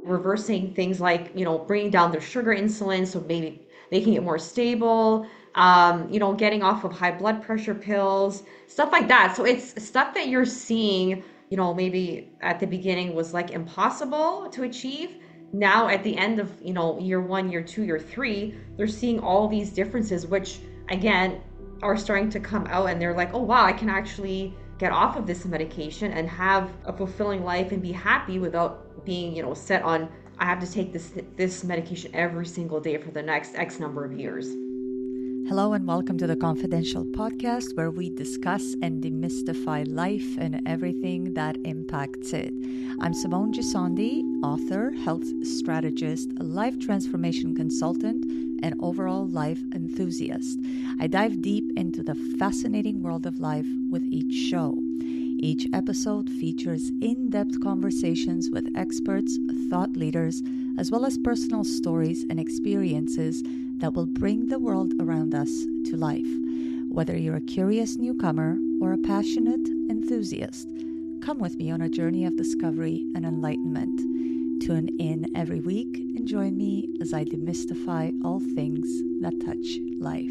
reversing things like, bringing down their sugar insulin so maybe making it more stable, getting off of high blood pressure pills, stuff like that. So it's stuff that you're seeing, maybe at the beginning was like impossible to achieve. Now at the end of, year one, year two, year three, they're seeing all these differences, which again are starting to come out and they're like, oh wow, I can actually get off of this medication and have a fulfilling life and be happy without being, set on I have to take this medication every single day for the next X number of years. Hello and welcome to the Confidential podcast where we discuss and demystify life and everything that impacts it. I'm Simone Gissondi, author, health strategist, life transformation consultant, and overall life enthusiast. I dive deep into the fascinating world of life with each show. Each episode features in-depth conversations with experts, thought leaders, as well as personal stories and experiences that will bring the world around us to life. Whether you're a curious newcomer or a passionate enthusiast, come with me on a journey of discovery and enlightenment. Tune in every week and join me as I demystify all things that touch life.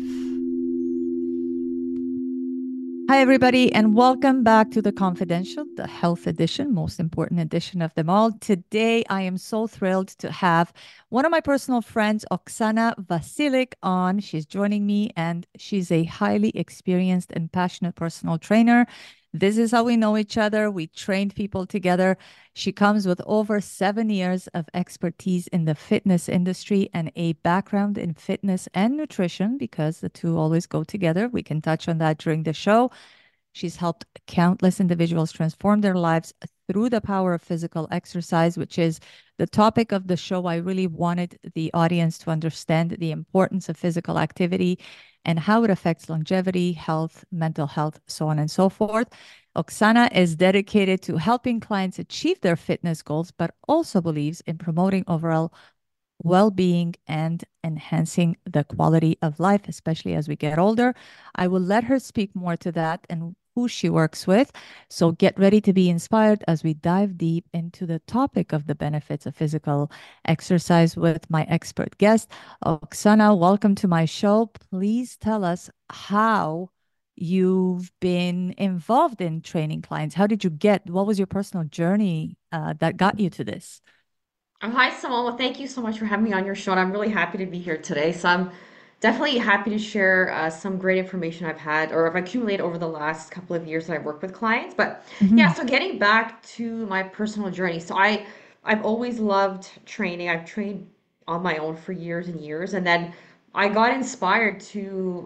Hi, everybody, and welcome back to The Confidential, the health edition, most important edition of them all. Today, I am so thrilled to have one of my personal friends, Oksana Vasilik, on. She's joining me, and she's a highly experienced and passionate personal trainer. This is how we know each other. We trained people together. She comes with over 7 years of expertise in the fitness industry and a background in fitness and nutrition because the two always go together. We can touch on that during the show. She's helped countless individuals transform their lives through the power of physical exercise, which is the topic of the show. I really wanted the audience to understand the importance of physical activity and how it affects longevity, health, mental health, so on and so forth. Oksana is dedicated to helping clients achieve their fitness goals, but also believes in promoting overall well-being and enhancing the quality of life, especially as we get older. I will let her speak more to that and who she works with. So get ready to be inspired as we dive deep into the topic of the benefits of physical exercise with my expert guest. Oksana, welcome to my show. Please tell us how you've been involved in training clients. How did you what was your personal journey that got you to this? Oh, hi, Simone. Well, thank you so much for having me on your show. And I'm really happy to be here today. So I'm definitely happy to share some great information I've had or I've accumulated over the last couple of years that I've worked with clients. But yeah, Mhm. so getting back to my personal journey. I've always loved training. I've trained on my own for years and years. And then I got inspired to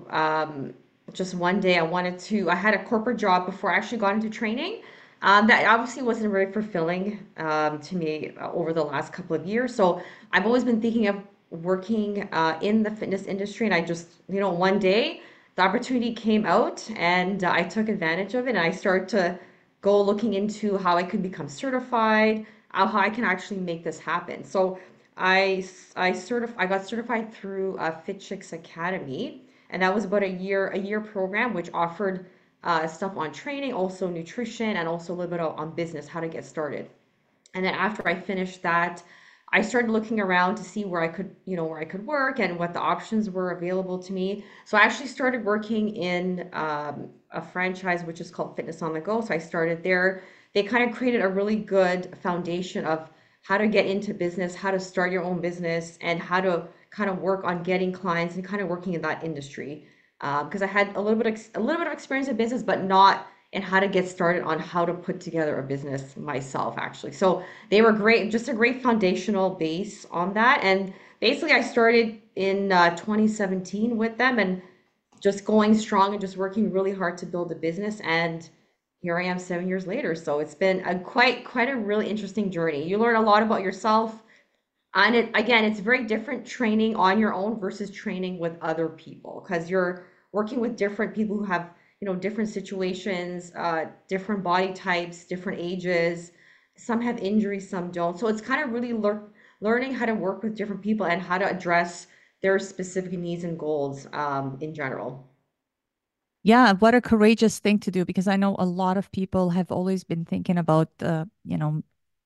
just one day I had a corporate job before I actually got into training. That obviously wasn't very fulfilling to me over the last couple of years. So I've always been thinking of working in the fitness industry, and I just, one day the opportunity came out, and I took advantage of it, and I started to go looking into how I could become certified, how I can actually make this happen. So I got certified through Fit Chicks Academy, and that was about a year program which offered stuff on training, also nutrition, and also a little bit on business, how to get started. And then after I finished that, I started looking around to see where I could work and what the options were available to me. So I actually started working in a franchise which is called Fitness on the Go. So I started there. They kind of created a really good foundation of how to get into business, how to start your own business, and how to kind of work on getting clients and kind of working in that industry. Because I had a little bit of experience in business, but not in how to get started on how to put together a business myself, actually. So they were great, just a great foundational base on that. And basically, I started in 2017 with them and just going strong and just working really hard to build a business. And here I am 7 years later. So it's been a quite a really interesting journey. You learn a lot about yourself. And it's very different training on your own versus training with other people because you're working with different people who have, different situations, different body types, different ages. Some have injuries, some don't. So it's kind of really learning how to work with different people and how to address their specific needs and goals in general. Yeah, what a courageous thing to do because I know a lot of people have always been thinking about,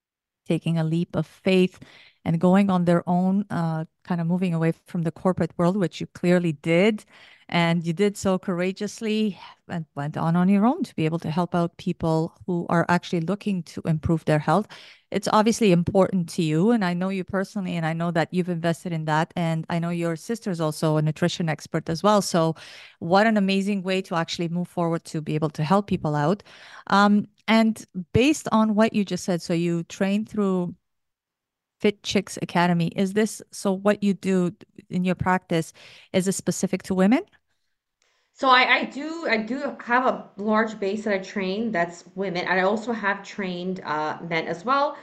taking a leap of faith and going on their own, kind of moving away from the corporate world, which you clearly did. And you did so courageously and went on your own to be able to help out people who are actually looking to improve their health. It's obviously important to you, and I know you personally, and I know that you've invested in that. And I know your sister's also a nutrition expert as well. So, what an amazing way to actually move forward to be able to help people out. And based on what you just said, so you train through Fit Chicks Academy. Is this so what you do in your practice? Is it specific to women? So I do have a large base that I train that's women, and I also have trained men as well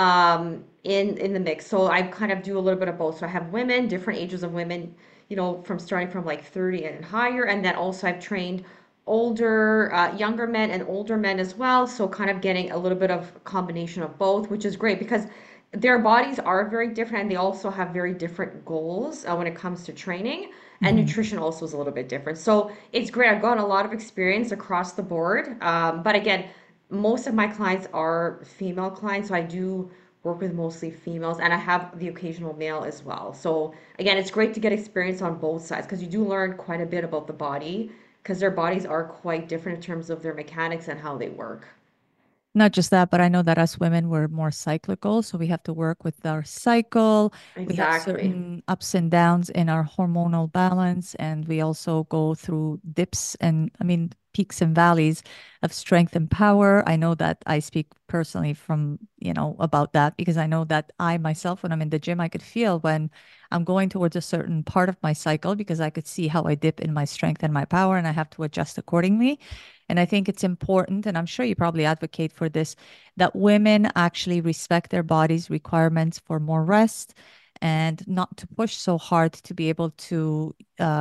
in the mix. So I kind of do a little bit of both. So I have women, different ages of women, from starting from like 30 and higher, and then also I've trained older, younger men and older men as well. So kind of getting a little bit of combination of both, which is great because their bodies are very different and they also have very different goals when it comes to training. And Mhm. nutrition also is a little bit different. So it's great. I've gotten a lot of experience across the board. But again, most of my clients are female clients, so I do work with mostly females, and I have the occasional male as well. So again, it's great to get experience on both sides because you do learn quite a bit about the body because their bodies are quite different in terms of their mechanics and how they work. Not just that, but I know that as women, we're more cyclical. So we have to work with our cycle. We have Exactly. certain ups and downs in our hormonal balance. And we also go through dips and, I mean, peaks and valleys of strength and power. I know that I speak personally from, about that because I know that I myself, when I'm in the gym, I could feel when I'm going towards a certain part of my cycle because I could see how I dip in my strength and my power and I have to adjust accordingly. And I think it's important, and I'm sure you probably advocate for this, that women actually respect their body's requirements for more rest and not to push so hard to be able to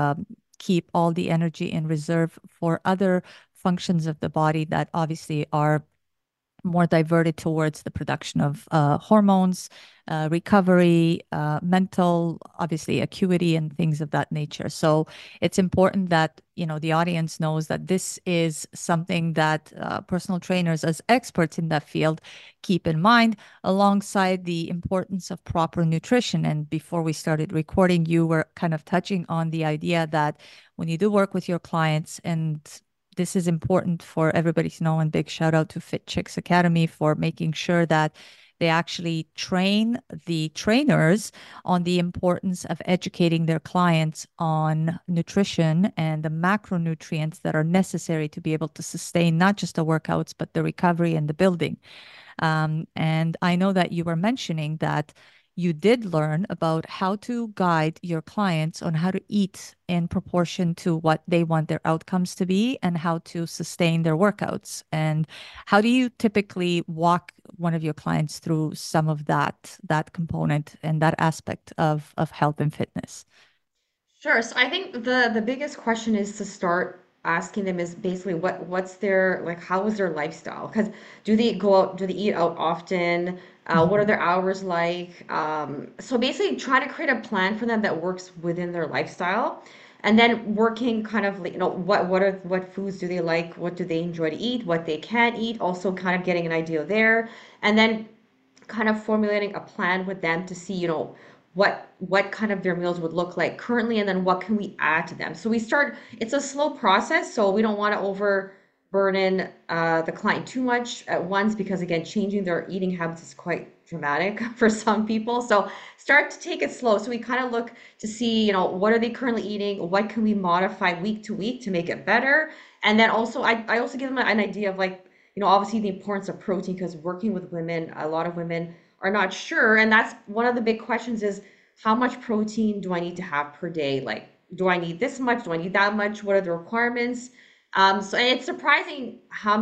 keep all the energy in reserve for other functions of the body that obviously are more diverted towards the production of hormones, recovery, mental, obviously acuity, and things of that nature. So it's important that the audience knows that this is something that personal trainers, as experts in that field, keep in mind, alongside the importance of proper nutrition. And before we started recording, you were kind of touching on the idea that when you do work with your clients and this is important for everybody to know. And big shout out to Fit Chicks Academy for making sure that they actually train the trainers on the importance of educating their clients on nutrition and the macronutrients that are necessary to be able to sustain not just the workouts, but the recovery and the building. And I know that you were mentioning that you did learn about how to guide your clients on how to eat in proportion to what they want their outcomes to be and how to sustain their workouts. And how do you typically walk one of your clients through some of that component and that aspect of health and fitness? Sure. So I think the biggest question is to start asking them is basically what's their like how is their lifestyle? Because do they go out, do they eat out often? What are Mhm. their hours like? So basically trying to create a plan for them that works within their lifestyle. And then working kind of like, what foods do they like? What do they enjoy to eat? What they can't eat? Also kind of getting an idea there. And then kind of formulating a plan with them to see, what kind of their meals would look like currently, and then what can we add to them. So it's a slow process, so we don't want to overburden the client too much at once because again, changing their eating habits is quite dramatic for some people. So start to take it slow. So we kind of look to see, what are they currently eating? What can we modify week to week to make it better? And then also, I also give them an idea of like, obviously the importance of protein because working with women, a lot of women are not sure. And that's one of the big questions is how much protein do I need to have per day? Like, do I need this much? Do I need that much? What are the requirements? So and it's surprising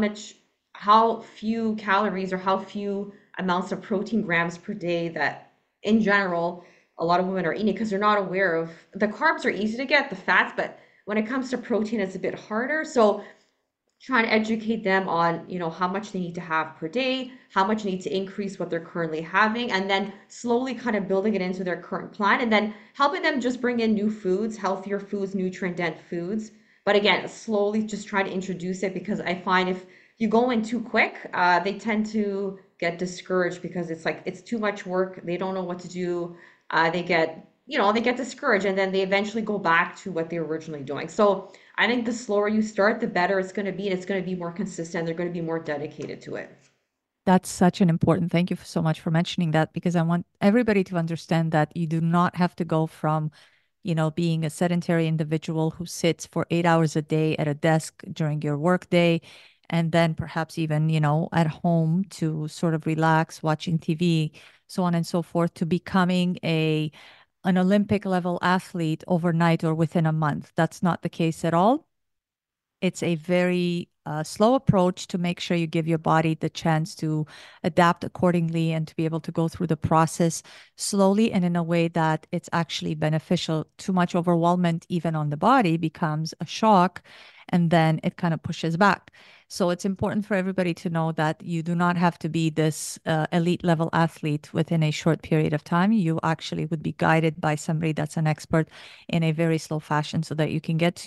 how few calories or how few amounts of protein grams per day that in general a lot of women are eating because they're not aware of the carbs are easy to get, the fats, but when it comes to protein, it's a bit harder. So trying to educate them on, how much they need to have per day, how much they need to increase what they're currently having, and then slowly kind of building it into their current plan, and then helping them just bring in new foods, healthier foods, nutrient-dense foods. But again, slowly just try to introduce it because I find if you go in too quick, they tend to get discouraged because it's like it's too much work. They don't know what to do. They get, they get discouraged and then they eventually go back to what they were originally doing. So I think the slower you start, the better it's going to be, and it's going to be more consistent. They're going to be more dedicated to it. That's such an important, thank you so much for mentioning that because I want everybody to understand that you do not have to go from, being a sedentary individual who sits for 8 hours a day at a desk during your workday, and then perhaps even, at home to sort of relax, watching TV, so on and so forth, to becoming an Olympic level athlete overnight or within a month. That's not the case at all. It's a very slow approach to make sure you give your body the chance to adapt accordingly and to be able to go through the process slowly and in a way that it's actually beneficial. Too much overwhelmment, even on the body, becomes a shock, and then it kind of pushes back. So it's important for everybody to know that you do not have to be this elite level athlete within a short period of time. You actually would be guided by somebody that's an expert in a very slow fashion so that you can get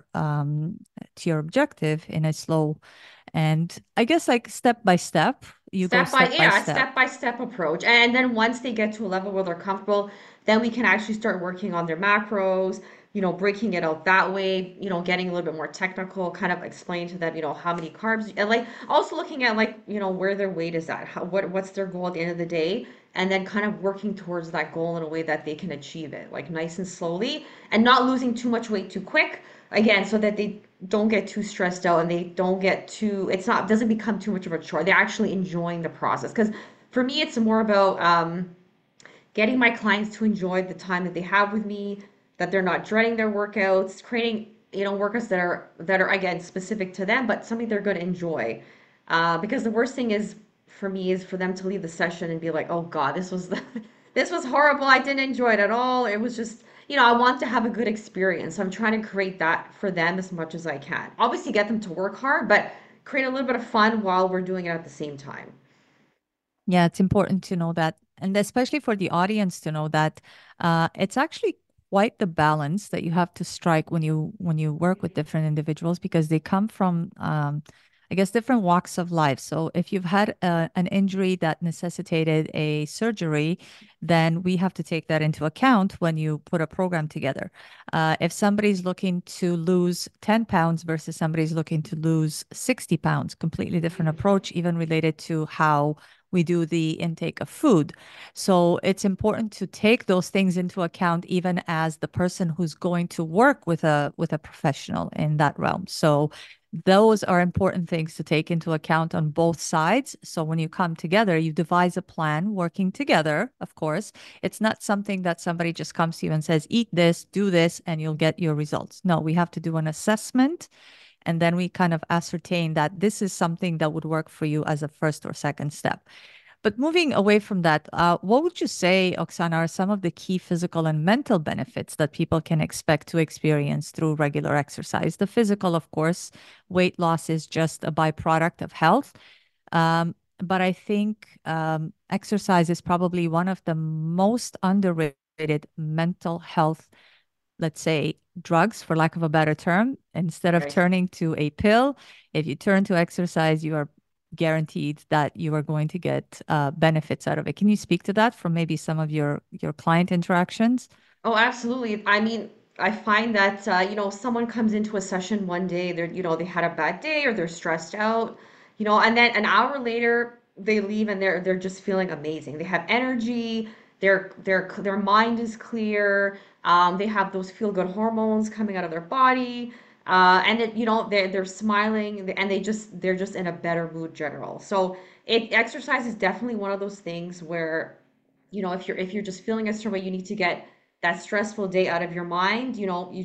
to your objective in a slow and I guess like step by step. You go step by step. Step by step approach. And then once they get to a level where they're comfortable, then we can actually start working on their macros, breaking it out that way, getting a little bit more technical, kind of explain to them, how many carbs, and like also looking at like, where their weight is at, what's their goal at the end of the day, and then kind of working towards that goal in a way that they can achieve it, like nice and slowly, and not losing too much weight too quick, again, so that they don't get too stressed out and they don't get too, doesn't become too much of a chore. They're actually enjoying the process. Because for me, it's more about getting my clients to enjoy the time that they have with me, that they're not dreading their workouts, creating, workouts that are again specific to them, but something they're going to enjoy. Because the worst thing is for me is for them to leave the session and be like, oh God, this was horrible. I didn't enjoy it at all. It was just, I want to have a good experience. So I'm trying to create that for them as much as I can. Obviously, get them to work hard, but create a little bit of fun while we're doing it at the same time. Yeah, it's important to know that, and especially for the audience to know that it's actually quite the balance that you have to strike when you work with different individuals because they come from, I guess, different walks of life. So if you've had an injury that necessitated a surgery, then we have to take that into account when you put a program together. If somebody's looking to lose 10 pounds versus somebody's looking to lose 60 pounds, completely different approach, even related to how we do the intake of food. So it's important to take those things into account, even as the person who's going to work with a professional in that realm. So those are important things to take into account on both sides. So when you come together, you devise a plan working together, of course. It's not something that somebody just comes to you and says, eat this, do this, and you'll get your results. No, we have to do an assessment and then we kind of ascertain that this is something that would work for you as a first or second step. But moving away from that, what would you say, Oksana, are some of the key physical and mental benefits that people can expect to experience through regular exercise? The physical, of course, weight loss is just a byproduct of health. But I think exercise is probably one of the most underrated mental health, let's say, drugs, for lack of a better term. Instead of Right. turning to a pill, if you turn to exercise, you are guaranteed that you are going to get benefits out of it. Can you speak to that from maybe some of your client interactions? Oh, absolutely. I mean, I find that someone comes into a session one day, they had a bad day or they're stressed out, and then an hour later they leave and they're just feeling amazing. They have energy, their mind is clear, they have those feel-good hormones coming out of their body, and they're smiling and they're just in a better mood general. So exercise is definitely one of those things where if you're just feeling a certain way, you need to get that stressful day out of your mind.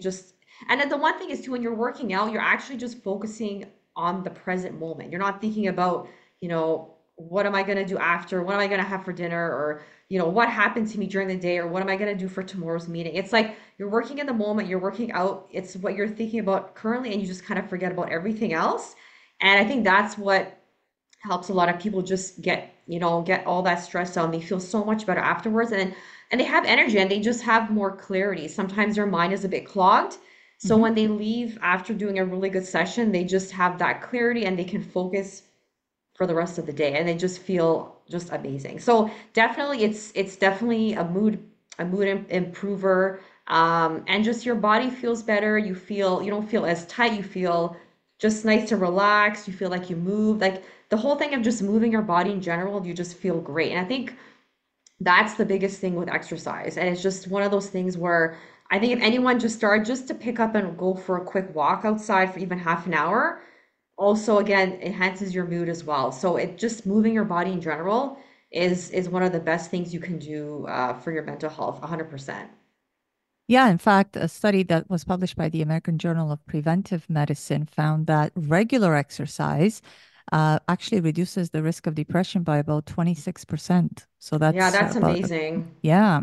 And then the one thing is too, when you're working out, you're actually just focusing on the present moment. You're not thinking about, what am I going to do after? What am I going to have for dinner? Or, what happened to me during the day? Or what am I going to do for tomorrow's meeting? It's like you're working in the moment, you're working out. It's what you're thinking about currently, and you just kind of forget about everything else. And I think that's what helps a lot of people just get all that stress out and they feel so much better afterwards and they have energy and they just have more clarity. Sometimes their mind is a bit clogged. So Mhm. when they leave after doing a really good session, they just have that clarity and they can focus for the rest of the day, and they just feel just amazing. So definitely, it's definitely a mood improver, and just your body feels better. You don't feel as tight. You feel just nice to relax. You feel like you move. Like the whole thing of just moving your body in general, you just feel great. And I think that's the biggest thing with exercise. And it's just one of those things where I think if anyone just started just to pick up and go for a quick walk outside for even half an hour, also again enhances your mood as well. So it just moving your body in general is one of the best things you can do for your mental health, 100%. Yeah, in fact, a study that was published by the American Journal of Preventive Medicine found that regular exercise actually reduces the risk of depression by about 26%. So Yeah, that's that's about, amazing. yeah.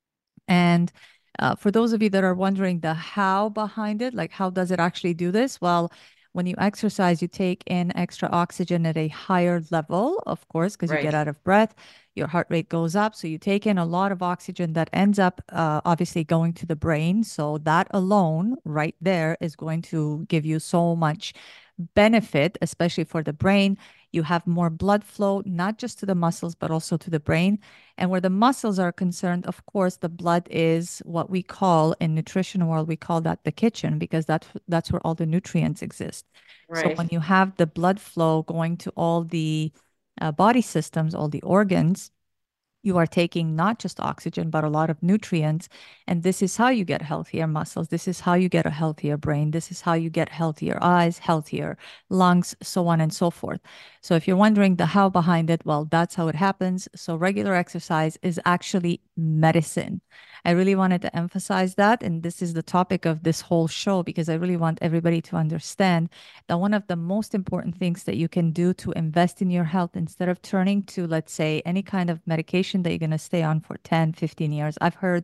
And for those of you that are wondering the how behind it, like how does it actually do this? Well, when you exercise, you take in extra oxygen at a higher level, of course, because you get Right. out of breath, your heart rate goes up. So you take in a lot of oxygen that ends up obviously going to the brain. So that alone, right there, is going to give you so much benefit, especially for the brain. You have more blood flow, not just to the muscles, but also to the brain. And where the muscles are concerned, of course, the blood is what we call in nutrition world, we call that the kitchen because that's where all the nutrients exist. So Right. when you have the blood flow going to all the body systems, all the organs, you are taking not just oxygen, but a lot of nutrients. And this is how you get healthier muscles. This is how you get a healthier brain. This is how you get healthier eyes, healthier lungs, so on and so forth. So if you're wondering the how behind it, well, that's how it happens. So regular exercise is actually medicine. I really wanted to emphasize that. And this is the topic of this whole show because I really want everybody to understand that one of the most important things that you can do to invest in your health instead of turning to, let's say, any kind of medication that you're going to stay on for 10, 15 years. I've heard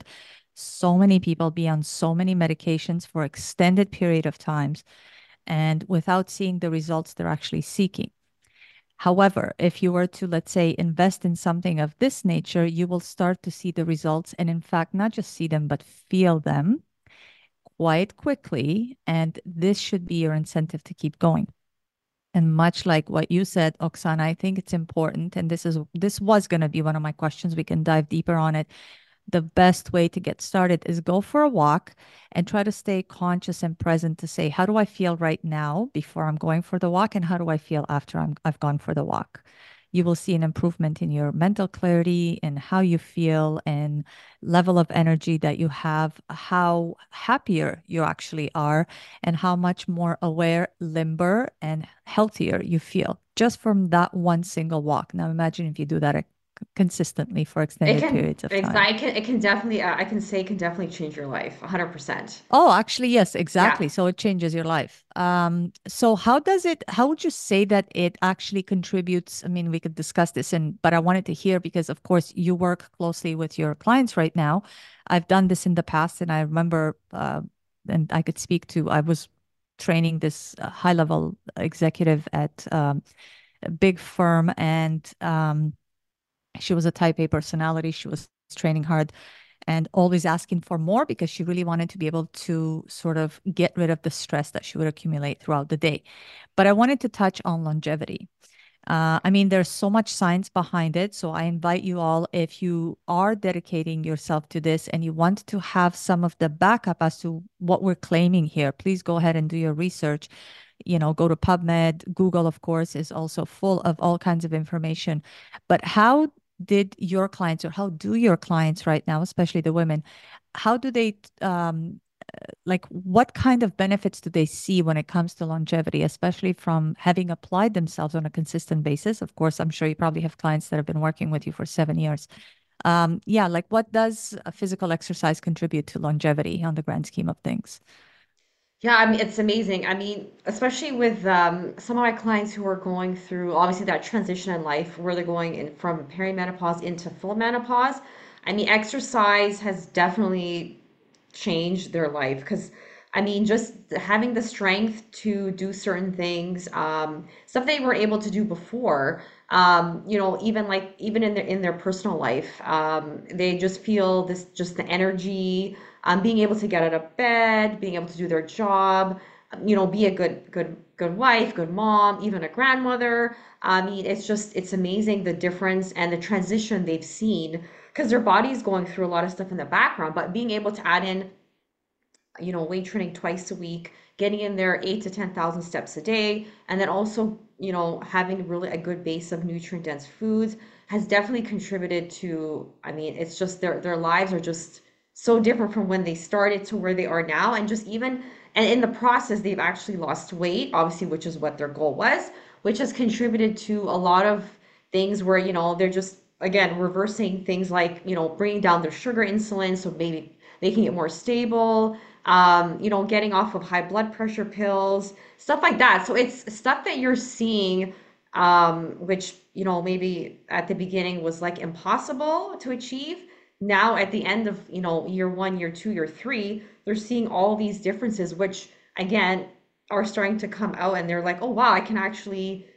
so many people be on so many medications for extended period of times and without seeing the results they're actually seeking. However, if you were to, let's say, invest in something of this nature, you will start to see the results and, in fact, not just see them, but feel them quite quickly. And this should be your incentive to keep going. And much like what you said, Oksana, I think it's important, and this was going to be one of my questions. We can dive deeper on it. The best way to get started is go for a walk and try to stay conscious and present to say, how do I feel right now before I'm going for the walk? And how do I feel after I've gone for the walk? You will see an improvement in your mental clarity and how you feel and level of energy that you have, how happier you actually are, and how much more aware, limber, and healthier you feel just from that one single walk. Now, imagine if you do that consistently for It extended can, periods of time. exactly, it can definitely, I can say it can definitely change your life, 100%. Oh, actually, yes, Yeah. exactly. So it changes your life. So how would you say that it actually contributes? I mean, we could discuss this but I wanted to hear because of course you work closely with your clients right now. I've done this in the past and I remember, and I could speak to, I was training this high level executive at a big firm and she was a type A personality. She was training hard and always asking for more because she really wanted to be able to sort of get rid of the stress that she would accumulate throughout the day. But I wanted to touch on longevity. I mean, there's so much science behind it. So I invite you all, if you are dedicating yourself to this and you want to have some of the backup as to what we're claiming here, please go ahead and do your research. You know, go to PubMed. Google, of course, is also full of all kinds of information. But how did your clients, or how do your clients right now, especially the women, how do they like what kind of benefits do they see when it comes to longevity, especially from having applied themselves on a consistent basis? Of course, I'm sure you probably have clients that have been working with you for 7 years. Yeah, like what does a physical exercise contribute to longevity on the grand scheme of things? Yeah, I mean, it's amazing. I mean, especially with some of my clients who are going through obviously that transition in life where they're going in from perimenopause into full menopause. I mean, exercise has definitely changed their life because I mean, just having the strength to do certain things, stuff they were able to do before, even like even in their personal life, they just feel this just the energy, being able to get out of bed, being able to do their job, be a good wife, good mom, even a grandmother. I mean, it's amazing the difference and the transition they've seen because their body's going through a lot of stuff in the background, but being able to add in weight training twice a week, getting in there 8 to 10,000 steps a day, and then also, having really a good base of nutrient dense foods has definitely contributed to, I mean, it's just their lives are just so different from when they started to where they are now. And just even, and in the process, they've actually lost weight, obviously, which is what their goal was, which has contributed to a lot of things where, they're just, again, reversing things like, bringing down their sugar insulin, so maybe making it more stable, getting off of high blood pressure pills, stuff like that. So it's stuff that you're seeing, which, maybe at the beginning was like impossible to achieve. Now at the end of, year one, year two, year three, they're seeing all these differences, which again are starting to come out and they're like, oh wow, I can actually,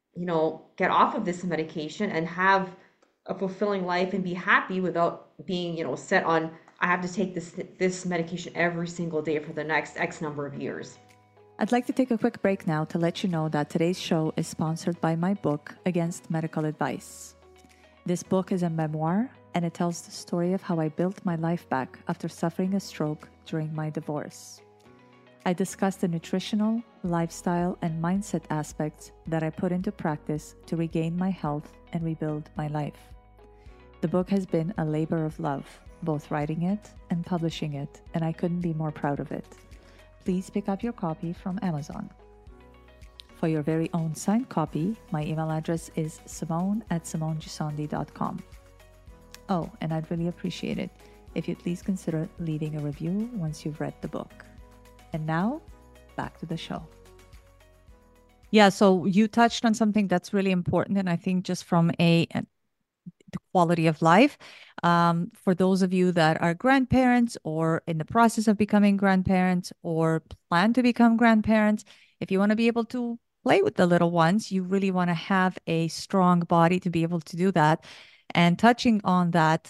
get off of this medication and have a fulfilling life and be happy without being, set on I have to take this medication every single day for the next X number of years. I'd like to take a quick break now to let you know that today's show is sponsored by my book, Against Medical Advice. This book is a memoir, and it tells the story of how I built my life back after suffering a stroke during my divorce. I discuss the nutritional, lifestyle, and mindset aspects that I put into practice to regain my health and rebuild my life. The book has been a labor of love, both writing it and publishing it, and I couldn't be more proud of it. Please pick up your copy from Amazon. For your very own signed copy, my email address is simone@simonegissondi.com. Oh, and I'd really appreciate it if you'd please consider leaving a review once you've read the book. And now, back to the show. Yeah, so you touched on something that's really important, and I think just from the quality of life, for those of you that are grandparents or in the process of becoming grandparents or plan to become grandparents, if you want to be able to play with the little ones, you really want to have a strong body to be able to do that. And touching on that,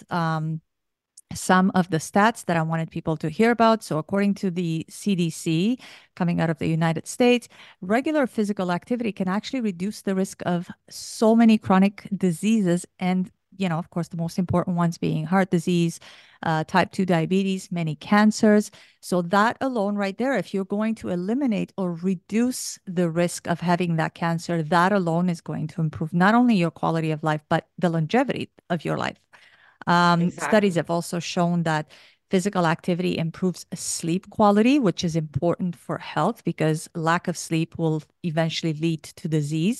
some of the stats that I wanted people to hear about. So, according to the CDC, coming out of the United States, regular physical activity can actually reduce the risk of so many chronic diseases. And, of course, the most important ones being heart disease, type 2 diabetes, many cancers. So, that alone, right there, if you're going to eliminate or reduce the risk of having that cancer, that alone is going to improve not only your quality of life, but the longevity of your life. Studies Exactly. have also shown that physical activity improves sleep quality, which is important for health because lack of sleep will eventually lead to disease.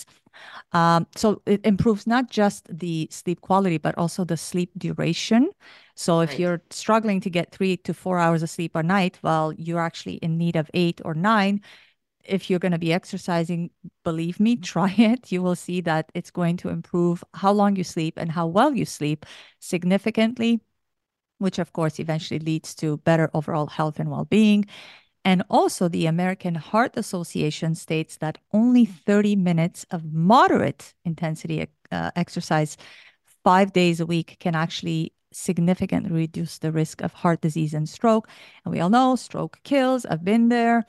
So it improves not just the sleep quality, but also the sleep duration. So if Right. you're struggling to get 3 to 4 hours of sleep a night, well, you're actually in need of 8 or 9. If you're going to be exercising, believe me, try it. You will see that it's going to improve how long you sleep and how well you sleep significantly, which of course eventually leads to better overall health and well-being. And also, the American Heart Association states that only 30 minutes of moderate intensity exercise 5 days a week can actually significantly reduce the risk of heart disease and stroke. And we all know stroke kills. I've been there.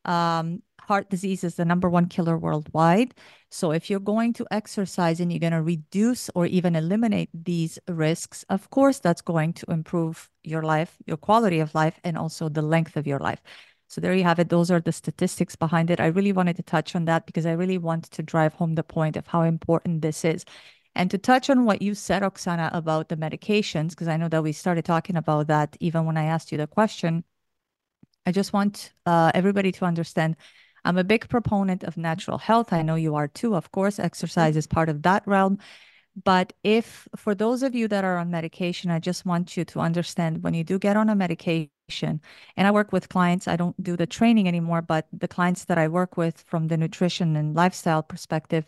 Heart disease is the number one killer worldwide. So if you're going to exercise and you're going to reduce or even eliminate these risks, of course, that's going to improve your life, your quality of life, and also the length of your life. So there you have it. Those are the statistics behind it. I really wanted to touch on that because I really want to drive home the point of how important this is. And to touch on what you said, Oksana, about the medications, because I know that we started talking about that even when I asked you the question. I just want everybody to understand I'm a big proponent of natural health. I know you are too. Of course, exercise is part of that realm. But if for those of you that are on medication, I just want you to understand when you do get on a medication, and I work with clients, I don't do the training anymore, but the clients that I work with from the nutrition and lifestyle perspective,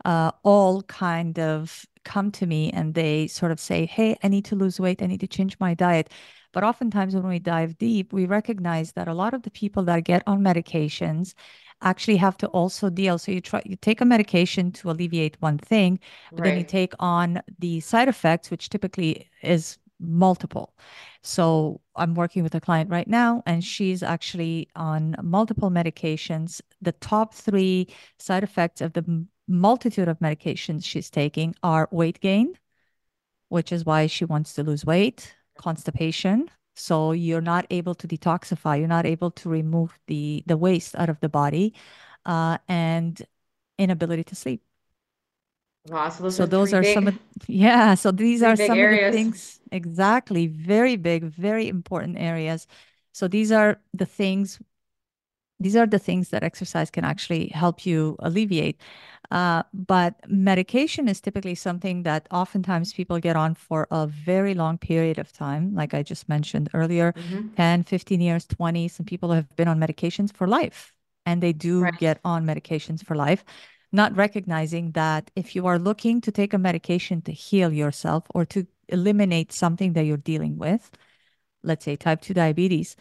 all kind of come to me and they sort of say, hey, I need to lose weight. I need to change my diet. But oftentimes when we dive deep, we recognize that a lot of the people that get on medications actually have to also deal. So you take a medication to alleviate one thing, but then you Right. take on the side effects, which typically is multiple. So I'm working with a client right now, and she's actually on multiple medications. The top three side effects of the multitude of medications she's taking are weight gain, which is why she wants to lose weight, constipation. So you're not able to detoxify, you're not able to remove the waste out of the body, and inability to sleep. Wow, so those So are those are some of, yeah, so these three are big some of the areas. things, exactly, very big, very important areas. So these are the things that exercise can actually help you alleviate. But medication is typically something that oftentimes people get on for a very long period of time. Like I just mentioned earlier, Hmm. 10, 15 years, 20. Some people have been on medications for life, and they do Right, get on medications for life, not recognizing that if you are looking to take a medication to heal yourself or to eliminate something that you're dealing with, let's say type 2 diabetes,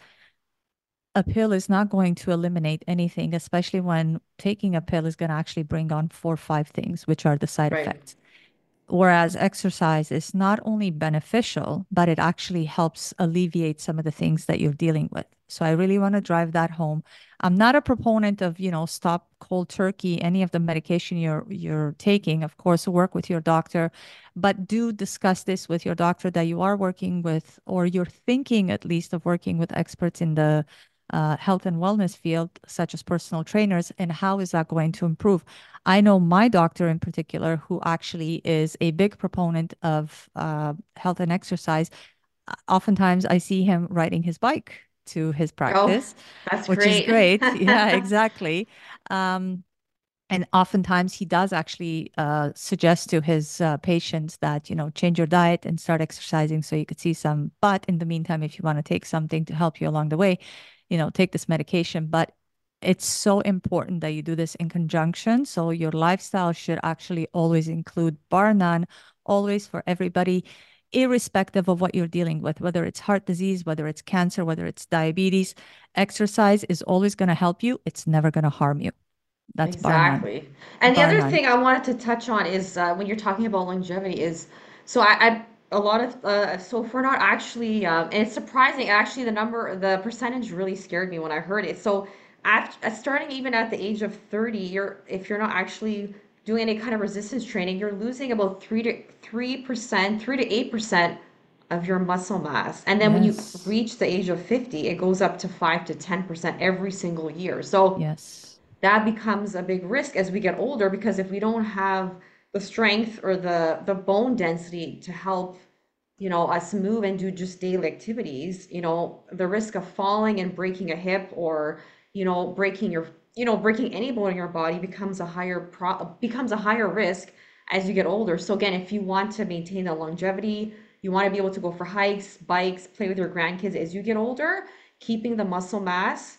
a pill is not going to eliminate anything, especially when taking a pill is going to actually bring on four or five things, which are the side right. effects. Whereas exercise is not only beneficial, but it actually helps alleviate some of the things that you're dealing with. So I really want to drive that home. I'm not a proponent of, stop cold turkey any of the medication you're taking. Of course, work with your doctor, but do discuss this with your doctor that you are working with, or you're thinking at least of working with experts in the health and wellness field, such as personal trainers, and how is that going to improve? I know my doctor in particular, who actually is a big proponent of health and exercise. Oftentimes, I see him riding his bike to his Oh, practice, that's which is great. great. Yeah, exactly. Um, and oftentimes he does actually suggest to his patients that, change your diet and start exercising so you could see some. But in the meantime, if you want to take something to help you along the way, take this medication. But it's so important that you do this in conjunction. So your lifestyle should actually always include, bar none, always for everybody, irrespective of what you're dealing with, whether it's heart disease, whether it's cancer, whether it's diabetes, exercise is always going to help you. It's never going to harm you. That's bar none. Exactly. And the Bar other none. thing I wanted to touch on is when you're talking about longevity is so I a lot of so if we're not actually and it's surprising actually the percentage really scared me when I heard it. So starting even at the age of 30, if you're not actually doing any kind of resistance training, you're losing about 3%, 3 to 8% of your muscle mass. And then when you Yes. reach the age of 50, it goes up to 5 to 10% every single year. So Yes. that becomes a big risk as we get older because if we don't have the strength or the bone density to help us move and do just daily activities, the risk of falling and breaking a hip or breaking breaking any bone in your body becomes a higher risk as you get older. So again, if you want to maintain the longevity, you want to be able to go for hikes, bikes, play with your grandkids as you get older, keeping the muscle mass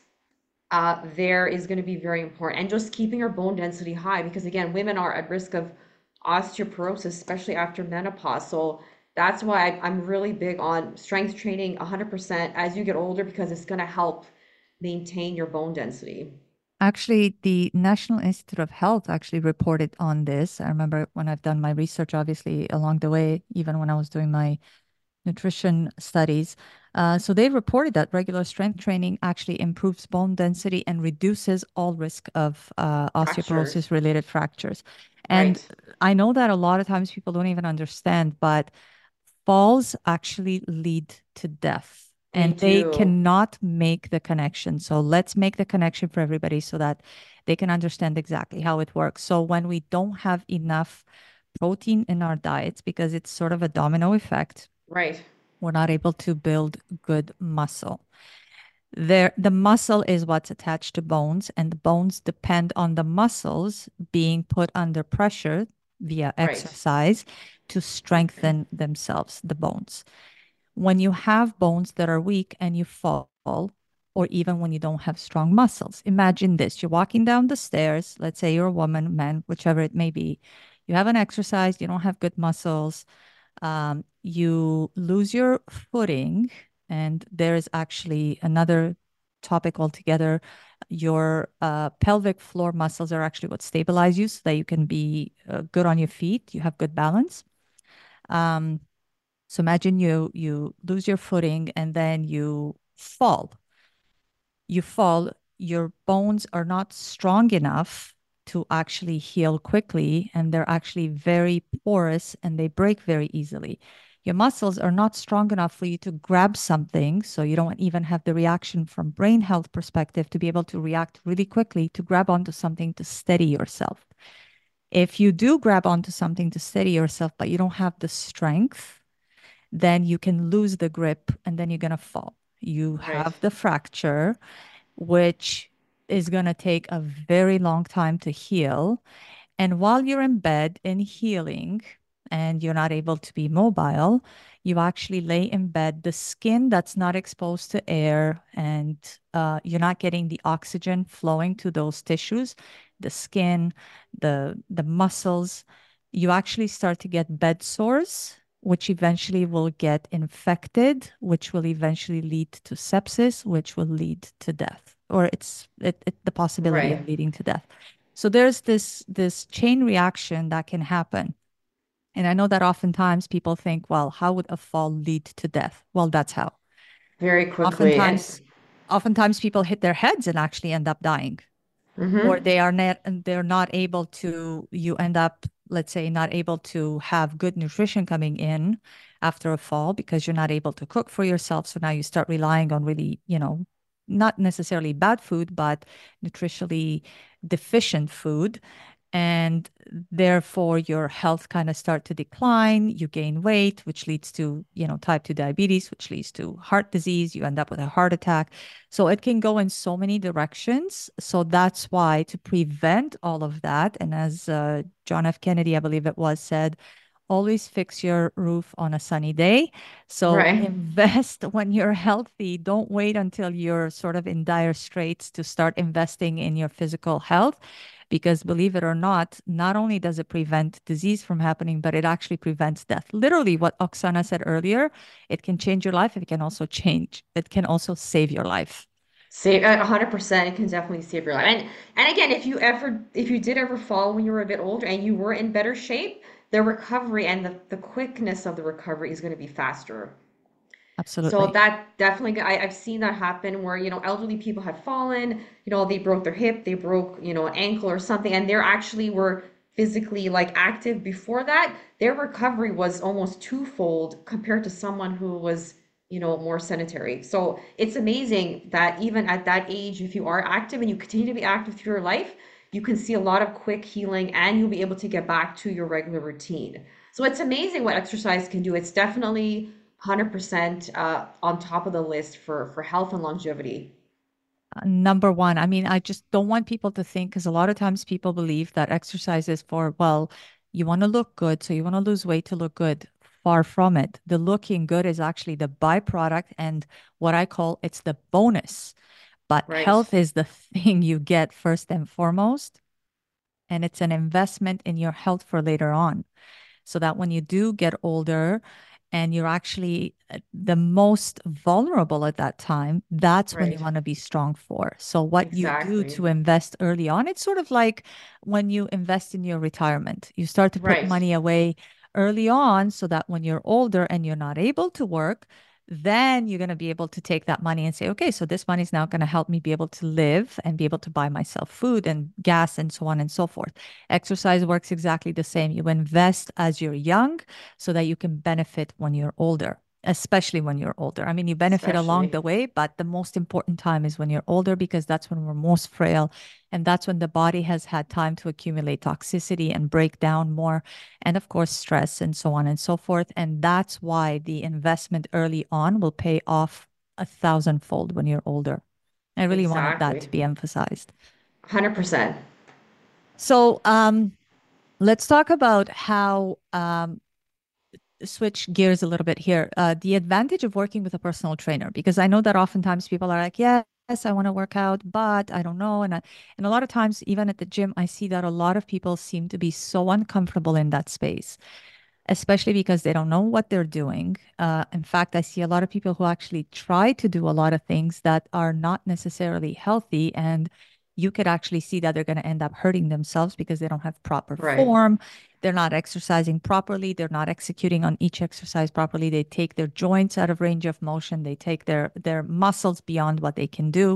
there is going to be very important. And just keeping your bone density high, because again, women are at risk of osteoporosis, especially after menopause. So that's why I'm really big on strength training 100% as you get older, because it's going to help maintain your bone density. Actually, the National Institute of Health actually reported on this. I remember when I've done my research, obviously, along the way, even when I was doing my nutrition studies. So they reported that regular strength training actually improves bone density and reduces all risk of Fractures. osteoporosis related fractures. And Right. I know that a lot of times people don't even understand, but falls actually lead to death They and they do. cannot make the connection. So let's make the connection for everybody so that they can understand exactly how it works. So when we don't have enough protein in our diets, because it's sort of a domino effect, Right. we're not able to build good muscle. The muscle is what's attached to bones, and the bones depend on the muscles being put under pressure via Right. exercise to strengthen themselves, the bones. When you have bones that are weak and you fall, or even when you don't have strong muscles, imagine this. You're walking down the stairs, let's say you're a woman, man, whichever it may be. You haven't exercised, you don't have good muscles, you lose your footing, and there is actually another topic altogether. Your pelvic floor muscles are actually what stabilize you so that you can be good on your feet, you have good balance. Um, So imagine you lose your footing and then you fall, your bones are not strong enough to actually heal quickly, and they're actually very porous and they break very easily. Your muscles are not strong enough for you to grab something, so you don't even have the reaction from brain health perspective to be able to react really quickly to grab onto something to steady yourself. If you do grab onto something to steady yourself, but you don't have the strength, then you can lose the grip and then you're going to fall. You Right. have the fracture, which is going to take a very long time to heal. And while you're in bed and healing and you're not able to be mobile, you actually lay in bed. The skin that's not exposed to air and you're not getting the oxygen flowing to those tissues, the skin, the muscles, you actually start to get bed sores, which eventually will get infected, which will eventually lead to sepsis, which will lead to death, or the possibility of Right. leading to death. So there's this chain reaction that can happen. And I know that oftentimes people think, well, how would a fall lead to death? Well, that's how. Very And quickly. And oftentimes people hit their heads and actually end up dying. Or hmm they're not able to, you end up, let's say, not able to have good nutrition coming in after a fall because you're not able to cook for yourself. So now you start relying on really, not necessarily bad food, but nutritionally deficient food. And therefore your health kind of start to decline. You gain weight, which leads to, type 2 diabetes, which leads to heart disease. You end up with a heart attack. So it can go in so many directions. So that's why, to prevent all of that, and as John F. Kennedy, I believe it was, said, always fix your roof on a sunny day. So right. invest when you're healthy. Don't wait until you're sort of in dire straits to start investing in your physical health. Because believe it or not only does it prevent disease from happening, but it actually prevents death. Literally, what Oksana said earlier, it can change your life. It can also save your life. Save 100%. It can definitely save your life. And again, if you did ever fall when you were a bit older and you were in better shape, the recovery and the quickness of the recovery is going to be faster. So Absolutely. that definitely, I've seen that happen where, elderly people had fallen, they broke their hip, they broke, an ankle or something, and they're actually were physically like active before that. Their recovery was almost twofold compared to someone who was, more sedentary. So it's amazing that even at that age, if you are active and you continue to be active through your life, you can see a lot of quick healing and you'll be able to get back to your regular routine. So it's amazing what exercise can do. It's definitely 100% on top of the list for health and longevity. Number one, I mean, I just don't want people to think, because a lot of times people believe that exercise is for, well, you want to look good, so you want to lose weight to look good. Far from it. The looking good is actually the byproduct and what I call it's the bonus. But Right. health is the thing you get first and foremost. And it's an investment in your health for later on, so that when you do get older and you're actually the most vulnerable at that time, that's when you Right. want to be strong for. So, what you do Exactly. to invest early on, it's sort of like when you invest in your retirement, you start to put Right. money away early on so that when you're older and you're not able to work, then you're going to be able to take that money and say, okay, so this money is now going to help me be able to live and be able to buy myself food and gas and so on and so forth. Exercise works exactly the same. You invest as you're young so that you can benefit when you're older, especially when you're older. I mean, you benefit along Especially. the way, but the most important time is when you're older, because that's when we're most frail. And that's when the body has had time to accumulate toxicity and break down more. And of course, stress and so on and so forth. And that's why the investment early on will pay off a thousandfold when you're older. I really wanted that Exactly. to be emphasized. 100%. So, let's talk about how switch gears a little bit here. The advantage of working with a personal trainer, because I know that oftentimes people are like, yes, I want to work out, but I don't know. And a lot of times, even at the gym, I see that a lot of people seem to be so uncomfortable in that space, especially because they don't know what they're doing. In fact, I see a lot of people who actually try to do a lot of things that are not necessarily healthy, and you could actually see that they're going to end up hurting themselves because they don't have proper Right. form. They're not exercising properly. They're not executing on each exercise properly. They take their joints out of range of motion. They take their muscles beyond what they can do.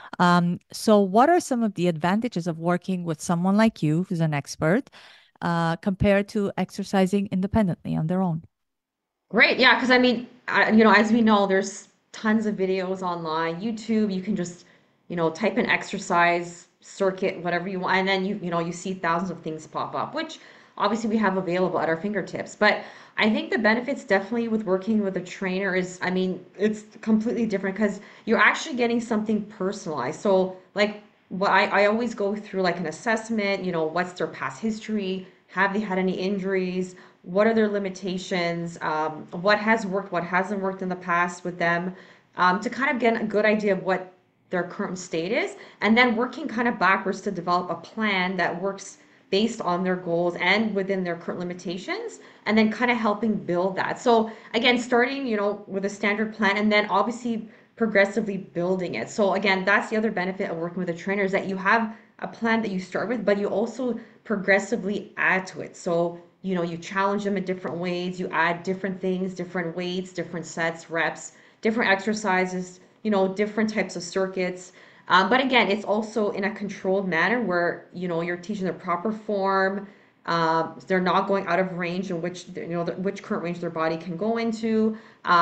So what are some of the advantages of working with someone like you, who's an expert, compared to exercising independently on their own? Great. Yeah, because I mean, as we know, there's tons of videos online, YouTube. You can just, type in exercise circuit, whatever you want, and then you see thousands of things pop up, which obviously we have available at our fingertips. But I think the benefits definitely with working with a trainer is, I mean, it's completely different because you're actually getting something personalized. So, like, what I always go through like an assessment, what's their past history? Have they had any injuries? What are their limitations, what has worked, what hasn't worked in the past with them, to kind of get a good idea of what their current state is, and then working kind of backwards to develop a plan that works based on their goals and within their current limitations, and then kind of helping build that. So again, starting, with a standard plan and then obviously progressively building it. So again, that's the other benefit of working with a trainer is that you have a plan that you start with, but you also progressively add to it. So you challenge them in different ways, you add different things, different weights, different sets, reps, different exercises, different types of circuits. But again, it's also in a controlled manner where, you're teaching the proper form. They're not going out of range in which, which current range their body can go into.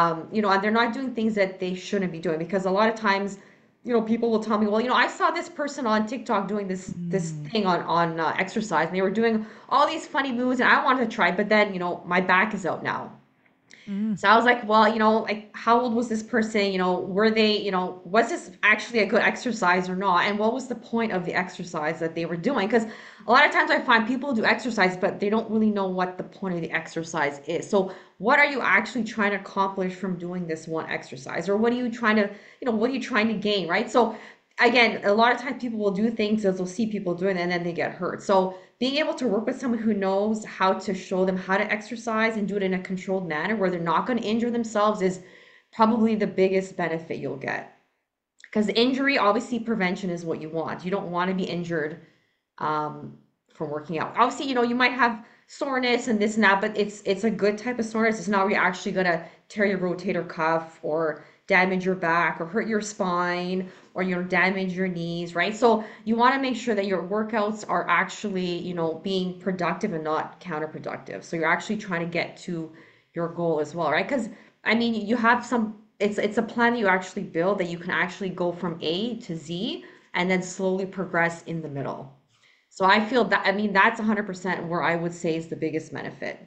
And they're not doing things that they shouldn't be doing because a lot of times people will tell me, well, I saw this person on TikTok doing this Mm, thing on exercise, and they were doing all these funny moves, and I wanted to try, but then my back is out now. mm. So I was like, well, like how old was this person? Were they, was this actually a good exercise or not? And what was the point of the exercise that they were doing? Because a lot of times I find people do exercise, but they don't really know what the point of the exercise is. So what are you actually trying to accomplish from doing this one exercise? Or what are you trying to, what are you trying to gain, right? So again, a lot of times people will do things as they'll see people doing it and then they get hurt. So being able to work with someone who knows how to show them how to exercise and do it in a controlled manner where they're not going to injure themselves is probably the biggest benefit you'll get. Because injury, obviously, prevention is what you want. You don't want to be injured um, from working out. Obviously, you might have soreness and this and that, but it's a good type of soreness. It's not where you're actually gonna tear your rotator cuff or damage your back or hurt your spine or damage your knees, right? So you want to make sure that your workouts are actually, being productive and not counterproductive. So you're actually trying to get to your goal as well, right? Because I mean, you have some. It's a plan that you actually build that you can actually go from A to Z and then slowly progress in the middle. So I feel that, I mean, that's 100% where I would say is the biggest benefit.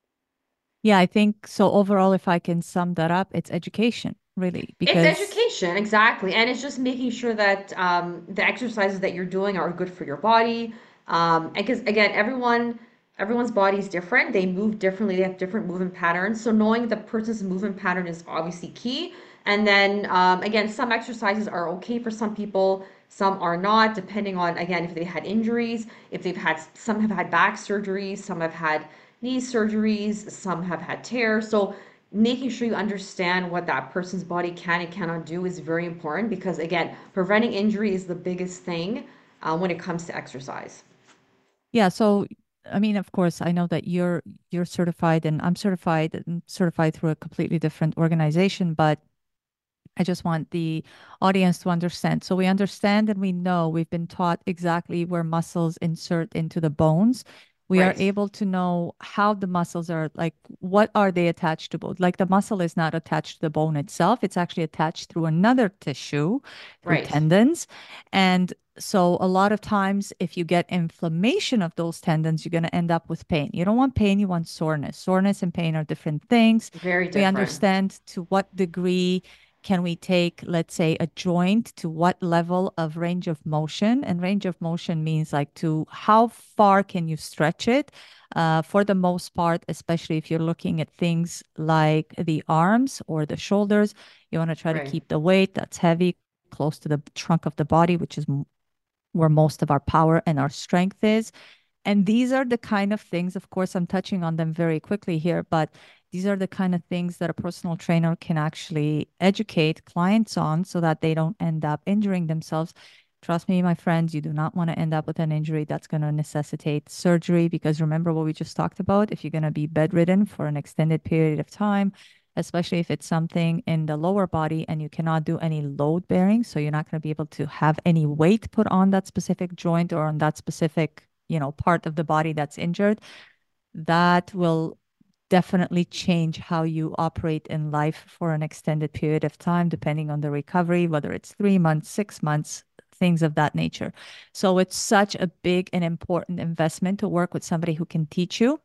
Yeah, I think so. Overall, if I can sum that up, it's education, really, It's because education, exactly. And it's just making sure that the exercises that you're doing are good for your body. And because again, everyone's body is different. They move differently. They have different movement patterns. So knowing the person's movement pattern is obviously key. And then again, some exercises are okay for some people, some are not, depending on again if they had injuries, if they've had some have had back surgeries, some have had knee surgeries, some have had tears. So making sure you understand what that person's body can and cannot do is very important because again, preventing injury is the biggest thing when it comes to exercise. yeah. So I mean, of course, I know that you're certified and I'm certified through a completely different organization, but I just want the audience to understand. So we understand and we know we've been taught exactly where muscles insert into the bones. We are Right, able to know how the muscles are like, what are they attached to both? Like the muscle is not attached to the bone itself, it's actually attached through another tissue, through right, tendons. And so a lot of times, if you get inflammation of those tendons, you're going to end up with pain. You don't want pain, you want soreness. Soreness and pain are different things. very We different. understand to what degree can we take, let's say, a joint to what level of range of motion? And range of motion means like to how far can you stretch it? For the most part, especially if you're looking at things like the arms or the shoulders, you want to try to Right, keep the weight that's heavy close to the trunk of the body, which is where most of our power and our strength is. And these are the kind of things, of course, I'm touching on them very quickly here, but these are the kind of things that a personal trainer can actually educate clients on so that they don't end up injuring themselves. Trust me, my friends, you do not want to end up with an injury that's going to necessitate surgery because remember what we just talked about? If you're going to be bedridden for an extended period of time, especially if it's something in the lower body and you cannot do any load bearing, so you're not going to be able to have any weight put on that specific joint or on that specific, part of the body that's injured, that will definitely change how you operate in life for an extended period of time, depending on the recovery, whether it's 3 months, 6 months, things of that nature. So it's such a big and important investment to work with somebody who can teach you.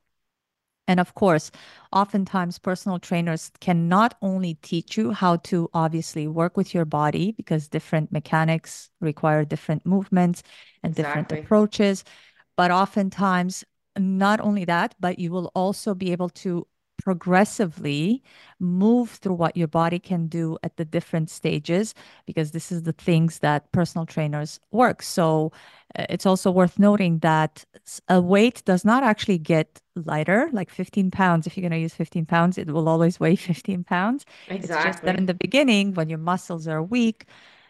And of course, oftentimes personal trainers can not only teach you how to obviously work with your body because different mechanics require different movements and different Exactly. approaches, but oftentimes, not only that, but you will also be able to progressively move through what your body can do at the different stages, because this is the things that personal trainers work. So it's also worth noting that a weight does not actually get lighter, like 15 pounds. If you're going to use 15 pounds, it will always weigh 15 pounds. It's just that Exactly. in the beginning, when your muscles are weak,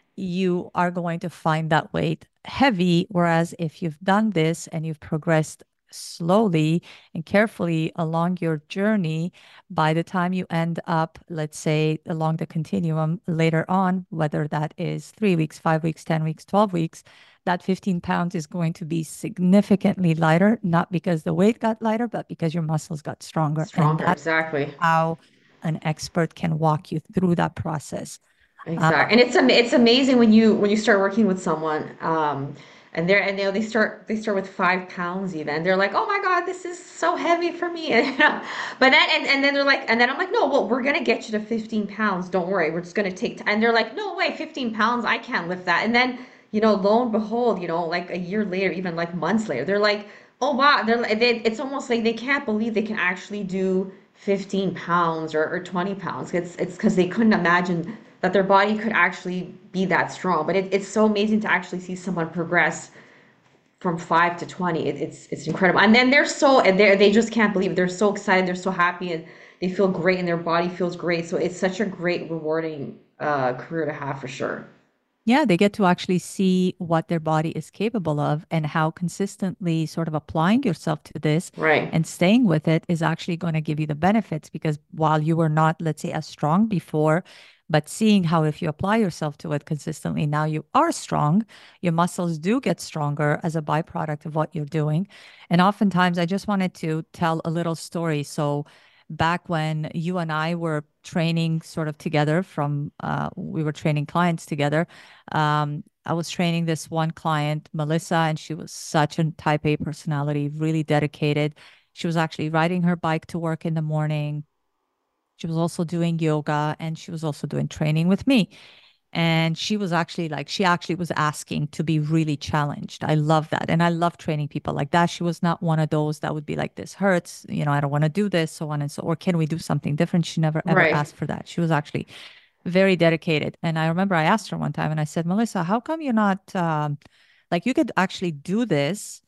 you are going to find that weight heavy. Whereas if you've done this and you've progressed slowly and carefully along your journey, by the time you end up, let's say, along the continuum later on, whether that is 3 weeks, 5 weeks, 10 weeks, 12 weeks, that 15 pounds is going to be significantly lighter, not because the weight got lighter, but because your muscles got stronger. And Stronger. that's Exactly. how an expert can walk you through that process. Exactly. And it's amazing when you start working with someone, and they start with 5 pounds even. And they're like, oh my God, this is so heavy for me. But then and then they're like, and then I'm like, no, well, we're gonna get you to 15 pounds. Don't worry, we're just gonna and they're like, no way, 15 pounds, I can't lift that. And then, lo and behold, like a year later, even like months later, they're like, oh wow, it's almost like they can't believe they can actually do 15 pounds or 20 pounds. It's because they couldn't imagine that their body could actually be that strong. But it's so amazing to actually see someone progress from 5 to 20. It's incredible. And then they just can't believe it. They're so excited. They're so happy, and they feel great, and their body feels great. So it's such a great, rewarding career to have for sure. Yeah, they get to actually see what their body is capable of and how consistently sort of applying yourself to this Right. and staying with it is actually going to give you the benefits. Because while you were not, let's say, as strong before, but seeing how if you apply yourself to it consistently, now you are strong, your muscles do get stronger as a byproduct of what you're doing. And oftentimes, I just wanted to tell a little story. So, back when you and I were training sort of together we were training clients together. I was training this one client, Melissa, and she was such a type A personality, really dedicated. She was actually riding her bike to work in the morning. She was also doing yoga and she was also doing training with me. And she actually was asking to be really challenged. I love that. And I love training people like that. She was not one of those that would be like, this hurts, I don't want to do this, so on and so, or can we do something different? She never ever Right. asked for that. She was actually very dedicated. And I remember I asked her one time and I said, Melissa, how come you're not like you could actually do this?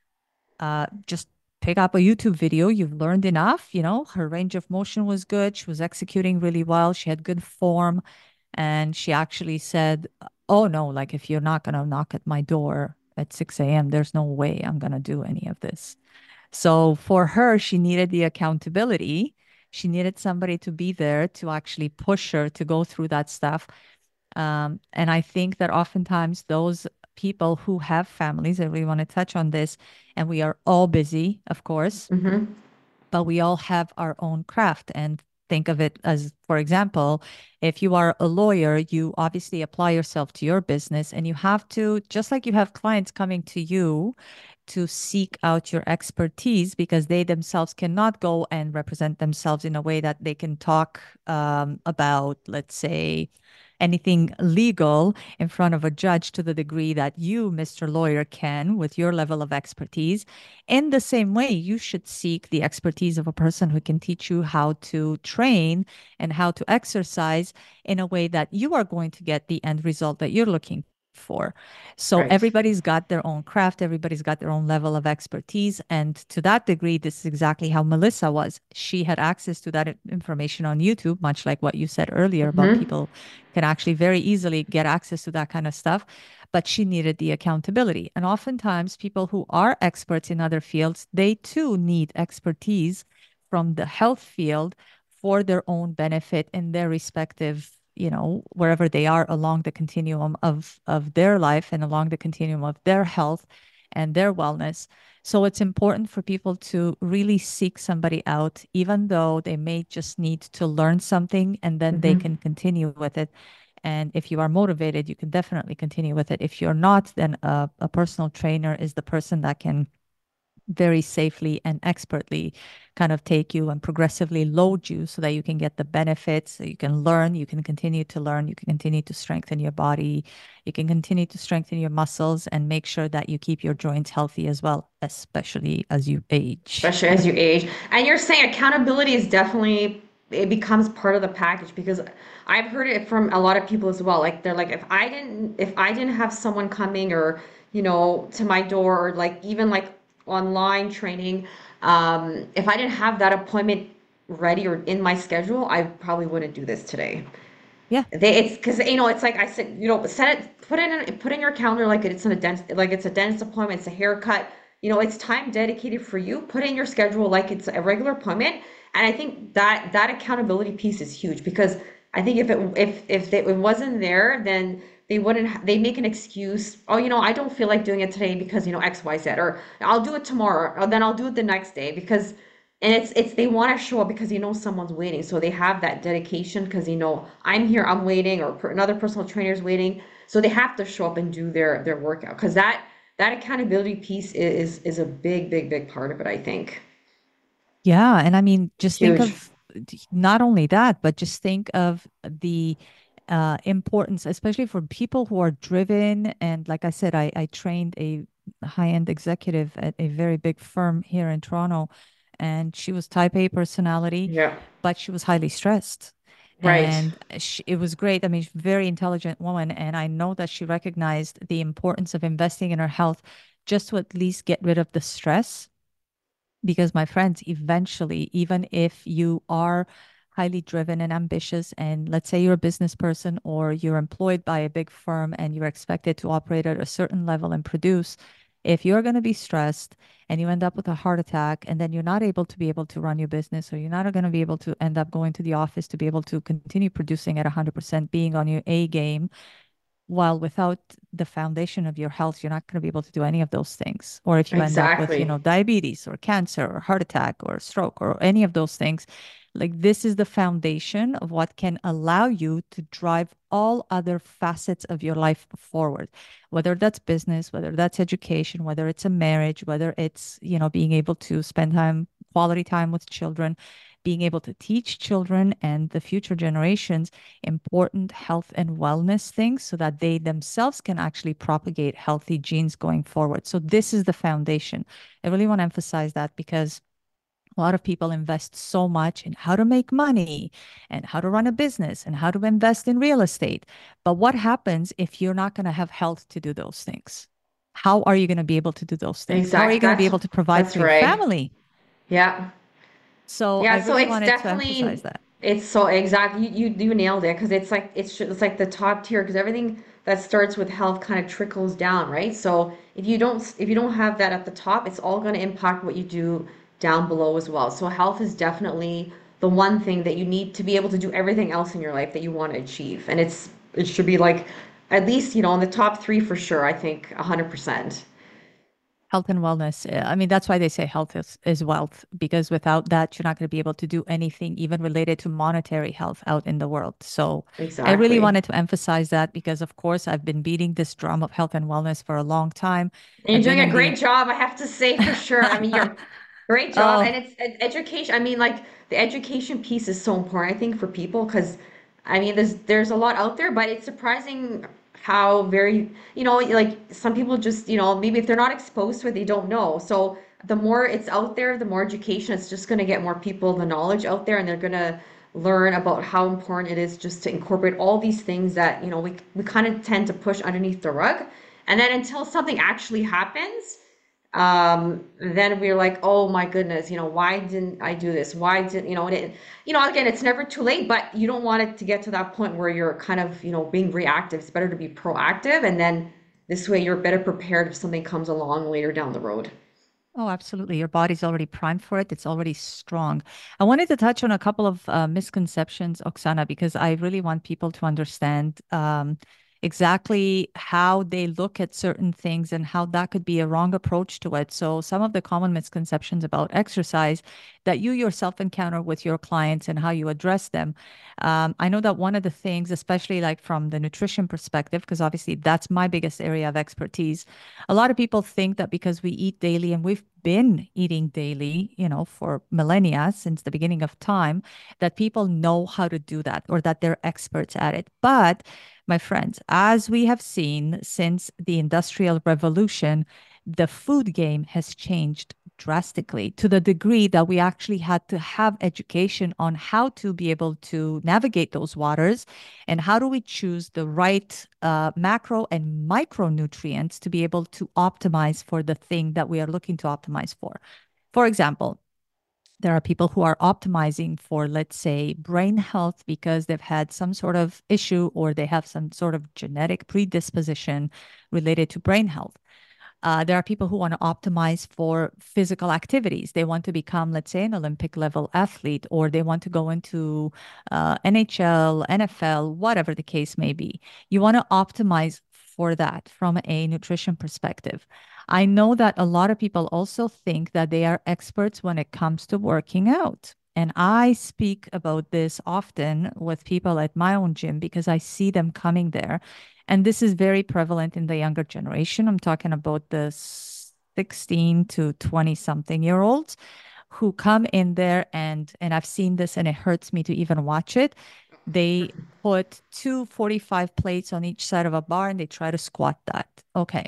Just pick up a YouTube video. You've learned enough. Her range of motion was good. She was executing really well. She had good form. And she actually said, oh no, like if you're not going to knock at my door at 6 a.m., there's no way I'm going to do any of this. So for her, she needed the accountability. She needed somebody to be there to actually push her to go through that stuff. And I think that oftentimes those people who have families, I really want to touch on this, and we are all busy, of course, Mm-hmm. but we all have our own craft. And think of it as, for example, if you are a lawyer, you obviously apply yourself to your business and you have to, just like you have clients coming to you to seek out your expertise because they themselves cannot go and represent themselves in a way that they can talk about, let's say, anything legal in front of a judge to the degree that you, Mr. Lawyer, can with your level of expertise. In the same way, you should seek the expertise of a person who can teach you how to train and how to exercise in a way that you are going to get the end result that you're looking for. So Right. everybody's got their own craft, everybody's got their own level of expertise. And to that degree, this is exactly how Melissa was. She had access to that information on YouTube, much like what you said earlier about Hmm. people can actually very easily get access to that kind of stuff. But she needed the accountability. And oftentimes, people who are experts in other fields, they too need expertise from the health field for their own benefit in their respective, wherever they are along the continuum of their life and along the continuum of their health and their wellness. So it's important for people to really seek somebody out, even though they may just need to learn something and then they Hmm. can continue with it. And if you are motivated, you can definitely continue with it. If you're not, then a personal trainer is the person that can very safely and expertly kind of take you and progressively load you so that you can get the benefits, so you can learn, you can continue to learn, you can continue to strengthen your body, you can continue to strengthen your muscles and make sure that you keep your joints healthy as well, especially as you age. Especially as you age. And you're saying accountability is definitely, it becomes part of the package because I've heard it from a lot of people as well. Like they're like, if I didn't have someone coming or, to my door or like even like online training, if I didn't have that appointment ready or in my schedule, I probably wouldn't do this today. Yeah. It's because it's like I said, set it, put in your calendar like it's a dentist appointment, it's a haircut. It's time dedicated for you. Put in your schedule like it's a regular appointment, and I think that accountability piece is huge because I think if it wasn't there, then they wouldn't. They make an excuse. Oh, I don't feel like doing it today because X, Y, Z, or I'll do it tomorrow, or then I'll do it the next day because. And it's they want to show up because someone's waiting. So they have that dedication because I'm here, I'm waiting, or another personal trainer is waiting. So they have to show up and do their workout because that accountability piece is a big, big, big part of it, I think. Yeah. And I mean, just think Huge. of not only that, but just think of the importance, especially for people who are driven. And like I said, I trained a high-end executive at a very big firm here in Toronto, and she was type A personality, Yeah. but she was highly stressed. Right. And it was great. I mean, she's a very intelligent woman, and I know that she recognized the importance of investing in her health just to at least get rid of the stress because my friends, eventually, even if you are highly driven and ambitious, and let's say you're a business person or you're employed by a big firm and you're expected to operate at a certain level and produce, if you're going to be stressed and you end up with a heart attack, and then you're not able to be able to run your business, or you're not going to be able to end up going to the office to be able to continue producing at 100%, being on your A game, while without the foundation of your health, you're not going to be able to do any of those things. Or if you end up with, Exactly. diabetes or cancer or heart attack or stroke or any of those things, like this is the foundation of what can allow you to drive all other facets of your life forward, whether that's business, whether that's education, whether it's a marriage, whether it's, being able to spend quality time with children, being able to teach children and the future generations important health and wellness things so that they themselves can actually propagate healthy genes going forward. So this is the foundation. I really want to emphasize that because a lot of people invest so much in how to make money and how to run a business and how to invest in real estate. But what happens if you're not going to have health to do those things? How are you going to be able to do those things? How are you Exactly. going to be That's able to provide that's for your right. family? Yeah. So I Yeah, so really it's wanted to emphasize definitely that. it's so exactly you nailed it because it's like the top tier because everything that starts with health kind of trickles down, right? So if you don't have that at the top, it's all going to impact what you do down below as well. So health is definitely the one thing that you need to be able to do everything else in your life that you want to achieve. And it should be like at least, in the top three for sure, I think 100%. Health and wellness. I mean, that's why they say health is wealth, because without that, you're not going to be able to do anything even related to monetary health out in the world. So I really Exactly. wanted to emphasize that because, of course, I've been beating this drum of health and wellness for a long time. And I've you're been doing a in great the, job, I have to say for sure. I mean, you're great job, and oh, it's education. I mean, like the education piece is so important, I think, for people because I mean, there's a lot out there, but it's surprising how very, like some people just, maybe if they're not exposed to it, they don't know. So the more it's out there, the more education, it's just going to get more people the knowledge out there, and they're gonna learn about how important it is just to incorporate all these things that, we kind of tend to push underneath the rug. And then until something actually happens, then we're like, oh my goodness, why didn't I do this? Why didn't, and again, it's never too late, but you don't want it to get to that point where you're kind of, being reactive. It's better to be proactive. And then this way you're better prepared if something comes along later down the road. Oh, absolutely. Your body's already primed for it. It's already strong. I wanted to touch on a couple of misconceptions, Oksana, because I really want people to understand exactly how they look at certain things and how that could be a wrong approach to it. So, some of the common misconceptions about exercise that you yourself encounter with your clients and how you address them. I know that one of the things, especially like from the nutrition perspective, because obviously that's my biggest area of expertise, a lot of people think that because we eat daily and we've been eating daily, for millennia since the beginning of time, that people know how to do that or that they're experts at it. But my friends, as we have seen since the Industrial Revolution, the food game has changed drastically to the degree that we actually had to have education on how to be able to navigate those waters and how do we choose the right macro and micronutrients to be able to optimize for the thing that we are looking to optimize for. For example, there are people who are optimizing for, let's say, brain health because they've had some sort of issue or they have some sort of genetic predisposition related to brain health. There are people who want to optimize for physical activities. They want to become, let's say, an Olympic level athlete, or they want to go into NHL, NFL, whatever the case may be. You want to optimize for that from a nutrition perspective. I know that a lot of people also think that they are experts when it comes to working out. And I speak about this often with people at my own gym because I see them coming there and this is very prevalent in the younger generation. I'm talking about the 16 to 20 something year olds who come in there and I've seen this and it hurts me to even watch it. They put 245 plates on each side of a bar and they try to squat that. Okay.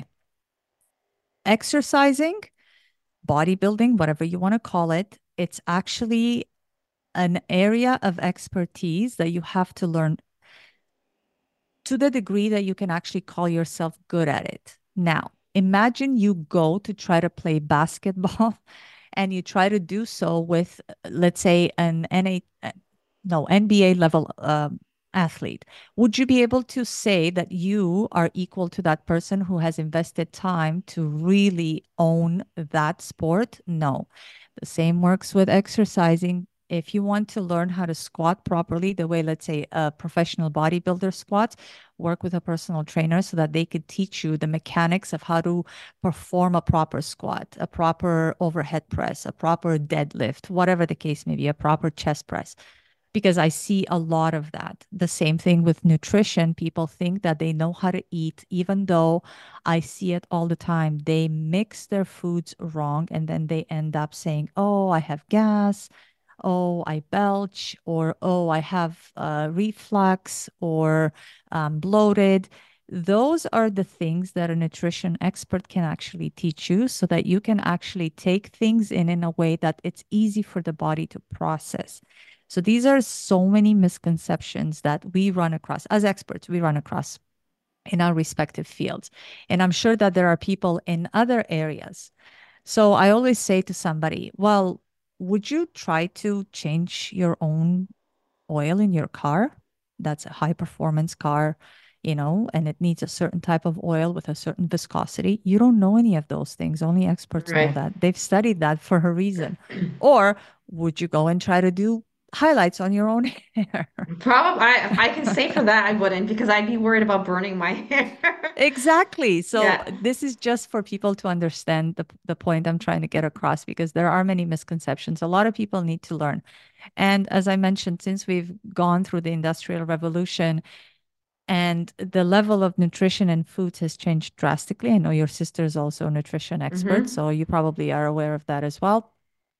Exercising, bodybuilding, whatever you want to call it, it's actually an area of expertise that you have to learn to the degree that you can actually call yourself good at it. Now, imagine you go to try to play basketball and you try to do so with, let's say, an NBA level athlete. Would you be able to say that you are equal to that person who has invested time to really own that sport? No. The same works with exercising. If you want to learn how to squat properly, the way, let's say, a professional bodybuilder squats, work with a personal trainer so that they could teach you the mechanics of how to perform a proper squat, a proper overhead press, a proper deadlift, whatever the case may be, a proper chest press. Because I see a lot of that. The same thing with nutrition. People think that they know how to eat, even though I see it all the time. They mix their foods wrong and then they end up saying, oh, I have gas, oh, I belch, or oh, I have reflux or bloated. Those are the things that a nutrition expert can actually teach you so that you can actually take things in a way that it's easy for the body to process. So these are so many misconceptions that we run across as experts, we run across in our respective fields. And I'm sure that there are people in other areas. So I always say to somebody, well, would you try to change your own oil in your car? That's a high performance car, and it needs a certain type of oil with a certain viscosity. You don't know any of those things. Only experts know Right. that. They've studied that for a reason. Or would you go and try to do highlights on your own hair? Probably, I can say for that I wouldn't because I'd be worried about burning my hair. Exactly. So Yeah. this is just for people to understand the point I'm trying to get across because there are many misconceptions. A lot of people need to learn. And as I mentioned, since we've gone through the Industrial Revolution and the level of nutrition and foods has changed drastically. I know your sister is also a nutrition expert, Hmm. so you probably are aware of that as well.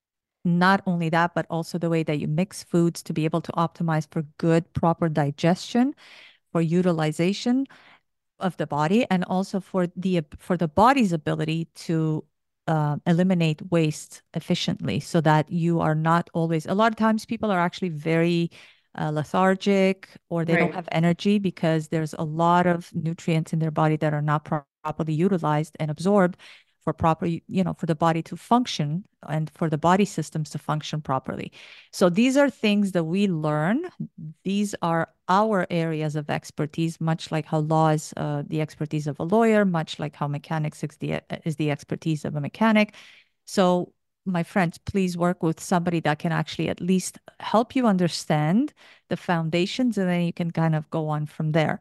Not only that, but also the way that you mix foods to be able to optimize for good, proper digestion, for utilization of the body and also for the body's ability to eliminate waste efficiently so that you are not always a lot of times people are actually very lethargic, or they don't Right. have energy because there's a lot of nutrients in their body that are not properly utilized and absorbed for proper, for the body to function and for the body systems to function properly. So these are things that we learn. These are our areas of expertise, much like how law is the expertise of a lawyer, much like how mechanics is the expertise of a mechanic. So, my friends, please work with somebody that can actually at least help you understand the foundations, and then you can kind of go on from there.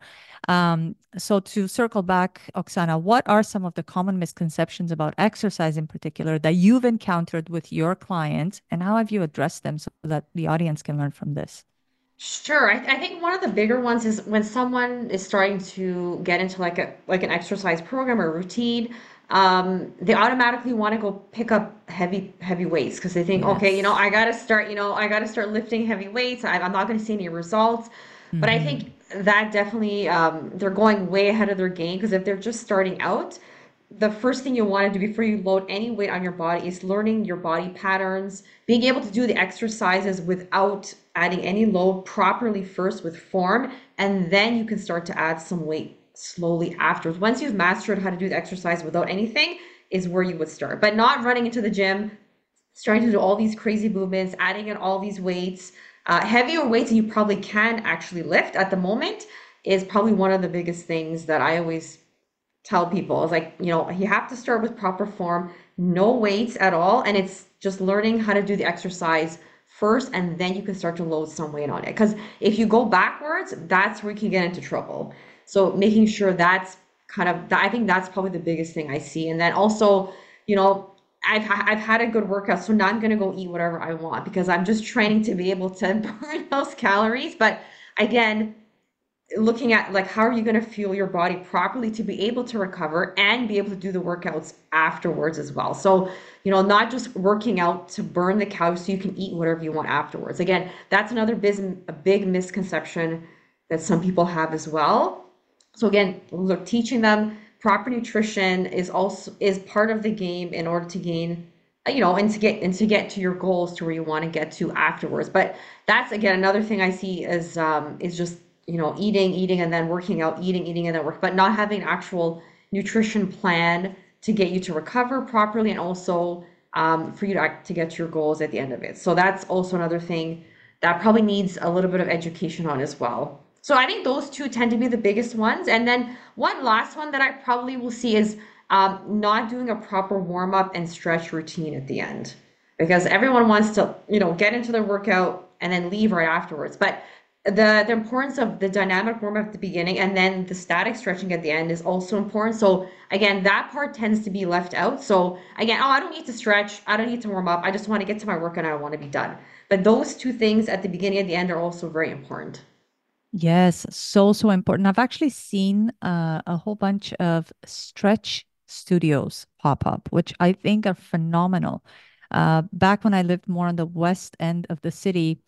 So, to circle back, Oksana, what are some of the common misconceptions about exercise in particular that you've encountered with your clients, and how have you addressed them so that the audience can learn from this? Sure. I think one of the bigger ones is when someone is starting to get into like an exercise program or routine, they automatically want to go pick up heavy weights because they think, okay, Yes. I gotta start lifting heavy weights. I'm not going to see any results. But I Hmm. think that definitely they're going way ahead of their game because if they're just starting out, the first thing you want to do before you load any weight on your body is learning your body patterns, being able to do the exercises without adding any load properly first with form, and then you can start to add some weight slowly afterwards. Once you've mastered how to do the exercise without anything, is where you would start, but not running into the gym, starting to do all these crazy movements, adding in all these weights, heavier weights than you probably can actually lift at the moment is probably one of the biggest things that I always tell people is like, you have to start with proper form, no weights at all, and it's just learning how to do the exercise first, and then you can start to load some weight on it. Because if you go backwards, that's where you can get into trouble. So making sure that's I think that's probably the biggest thing I see. And then also, you know, I've had a good workout, so now I'm gonna go eat whatever I want because I'm just training to be able to burn those calories. But again, looking at like how are you going to fuel your body properly to be able to recover and be able to do the workouts afterwards as well. So, not just working out to burn the calories so you can eat whatever you want afterwards. Again, that's another a big misconception that some people have as well. So again, look, teaching them proper nutrition is part of the game in order to gain, and to get to your goals to where you want to get to afterwards. But that's again another thing I see is just eating and then working out, eating and then work, but not having an actual nutrition plan to get you to recover properly and also for you to get to your goals at the end of it. So that's also another thing that probably needs a little bit of education on as well. So I think those two tend to be the biggest ones. And then one last one that I probably will see is not doing a proper warm up and stretch routine at the end because everyone wants to, get into their workout and then leave right afterwards. But the importance of the dynamic warm up at the beginning and then the static stretching at the end is also important. So again, that part tends to be left out. So again, oh, I don't need to stretch, I don't need to warm up. I just want to get to my workout and I want to be done. But those two things at the beginning and the end are also very important. Yes, so, so important. I've actually seen a whole bunch of stretch studios pop up, which I think are phenomenal. Back when I lived more on the west end of the city,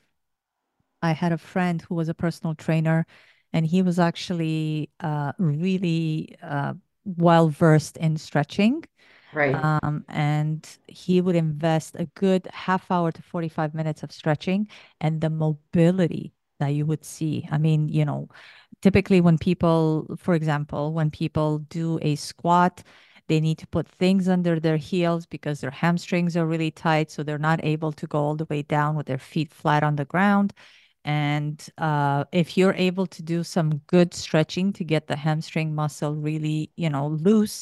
I had a friend who was a personal trainer, and he was actually really well versed in stretching. Right. And he would invest a good half hour to 45 minutes of stretching and the mobility that you would see. I mean, typically when people, for example, when people do a squat, they need to put things under their heels because their hamstrings are really tight. So they're not able to go all the way down with their feet flat on the ground. And if you're able to do some good stretching to get the hamstring muscle really, loose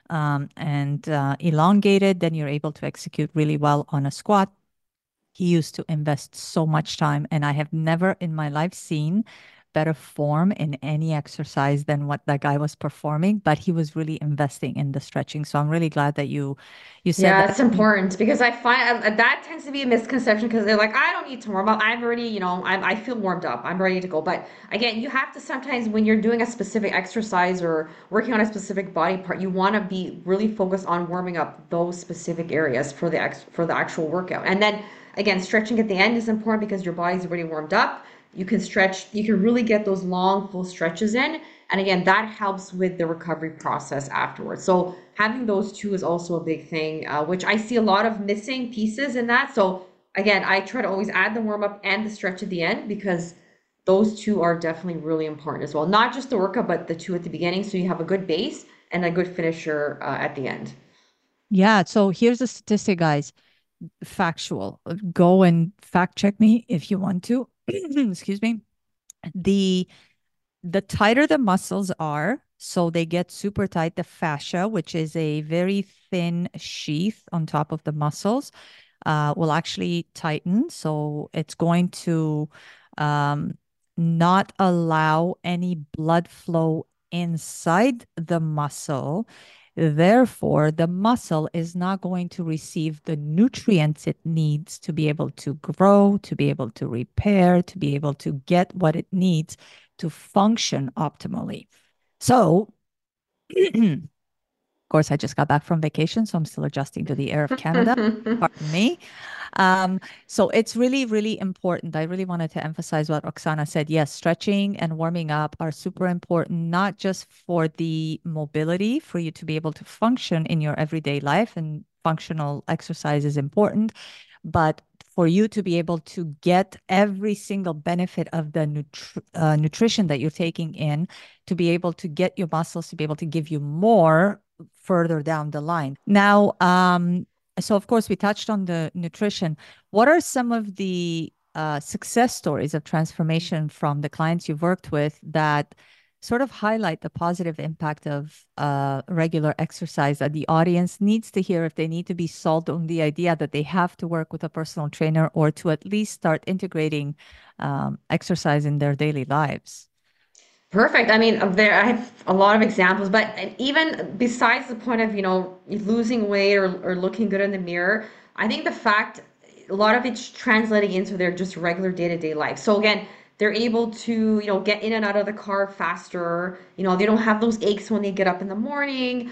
and elongated, then you're able to execute really well on a squat. He used to invest so much time, and I have never in my life seen better form in any exercise than what that guy was performing, but he was really investing in the stretching. So I'm really glad that you said Yeah, that. it's important because I find that tends to be a misconception because they're like, I don't need to warm up. I'm already, I feel warmed up. I'm ready to go. But again, you have to sometimes when you're doing a specific exercise or working on a specific body part, you want to be really focused on warming up those specific areas for the actual workout. And then again, stretching at the end is important because your body's already warmed up. You can stretch, you can really get those long, full stretches in. And again, that helps with the recovery process afterwards. So having those two is also a big thing, which I see a lot of missing pieces in that. So again, I try to always add the warm up and the stretch at the end because those two are definitely really important as well. Not just the workout, but the two at the beginning, so you have a good base and a good finisher at the end. Yeah. So here's a statistic, guys. Factual. Go and fact check me if you want to. Excuse me. The the tighter the muscles are, so they get super tight, the fascia, which is a very thin sheath on top of the muscles, will actually tighten. So it's going to um, not allow any blood flow inside the muscle. Therefore, the muscle is not going to receive the nutrients it needs to be able to grow, to be able to repair, to be able to get what it needs to function optimally. So, of course, I just got back from vacation, so I'm still adjusting to the air of Canada. Pardon me. So it's really, really important. I really wanted to emphasize what Oksana said. Yes, stretching and warming up are super important, not just for the mobility, for you to be able to function in your everyday life, and functional exercise is important, but for you to be able to get every single benefit of the nutrition that you're taking in, to be able to get your muscles to be able to give you more further down the line. Now, so of course we touched on the nutrition. What are some of the success stories of transformation from the clients you've worked with that sort of highlight the positive impact of regular exercise that the audience needs to hear if they need to be sold on the idea that they have to work with a personal trainer, or to at least start integrating exercise in their daily lives? Perfect. I mean, there I have a lot of examples, but even besides the point of, losing weight or looking good in the mirror, I think the fact a lot of it's translating into their just regular day-to-day life. So again, they're able to, get in and out of the car faster. They don't have those aches when they get up in the morning.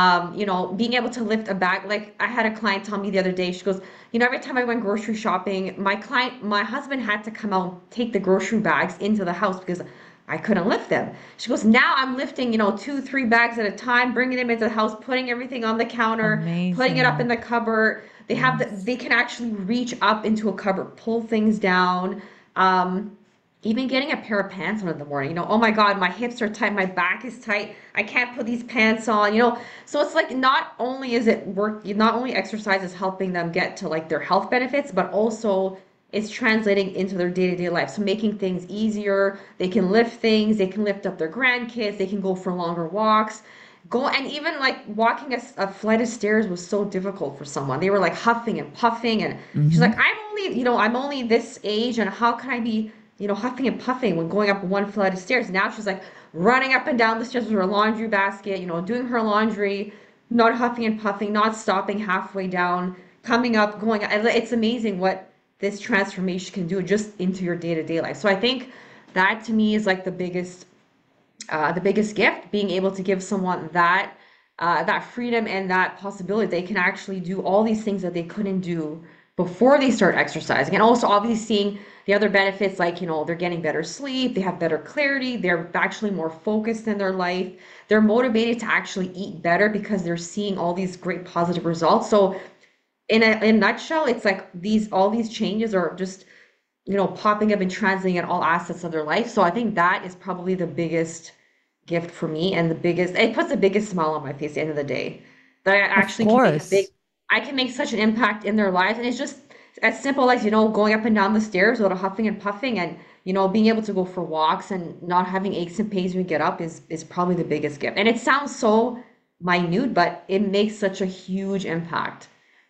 Being able to lift a bag. Like I had a client tell me the other day, she goes, every time I went grocery shopping, my husband had to come out, take the grocery bags into the house because I couldn't lift them. She goes, now I'm lifting, two, three bags at a time, bringing them into the house, putting everything on the counter, putting it up in Amazing. the cupboard. Yes. They can actually reach up into a cupboard, pull things down. Um, Even getting a pair of pants on in the morning, oh my God, my hips are tight, my back is tight. I can't put these pants on. So it's like not only is it work, not only exercise is helping them get to like their health benefits, but also it's translating into their day-to-day life. So making things easier, they can lift things, they can lift up their grandkids, they can go for longer walks. Go and even like walking a flight of stairs was so difficult for someone. They were like huffing and puffing, and she's Hmm. like, I'm only this age, and how can I be, huffing and puffing when going up one flight of stairs? Now she's like running up and down the stairs with her laundry basket, doing her laundry, not huffing and puffing, not stopping halfway down, coming up, going. It's amazing what this transformation can do just into your day-to-day life. So I think that to me is like the biggest gift, being able to give someone that freedom and that possibility. They can actually do all these things that they couldn't do before they start exercising. And also obviously seeing the other benefits, like, they're getting better sleep, they have better clarity, they're actually more focused in their life, they're motivated to actually eat better because they're seeing all these great positive results. So in a nutshell, it's like all these changes are just, popping up and translating in all assets of their life. So I think that is probably the biggest gift for me, and it puts the biggest smile on my face at the end of the day. That I Of actually course. I can make such an impact in their lives. And it's just as simple as, going up and down the stairs without huffing and puffing, and, being able to go for walks and not having aches and pains when we get up is probably the biggest gift. And it sounds so minute, but it makes such a huge impact.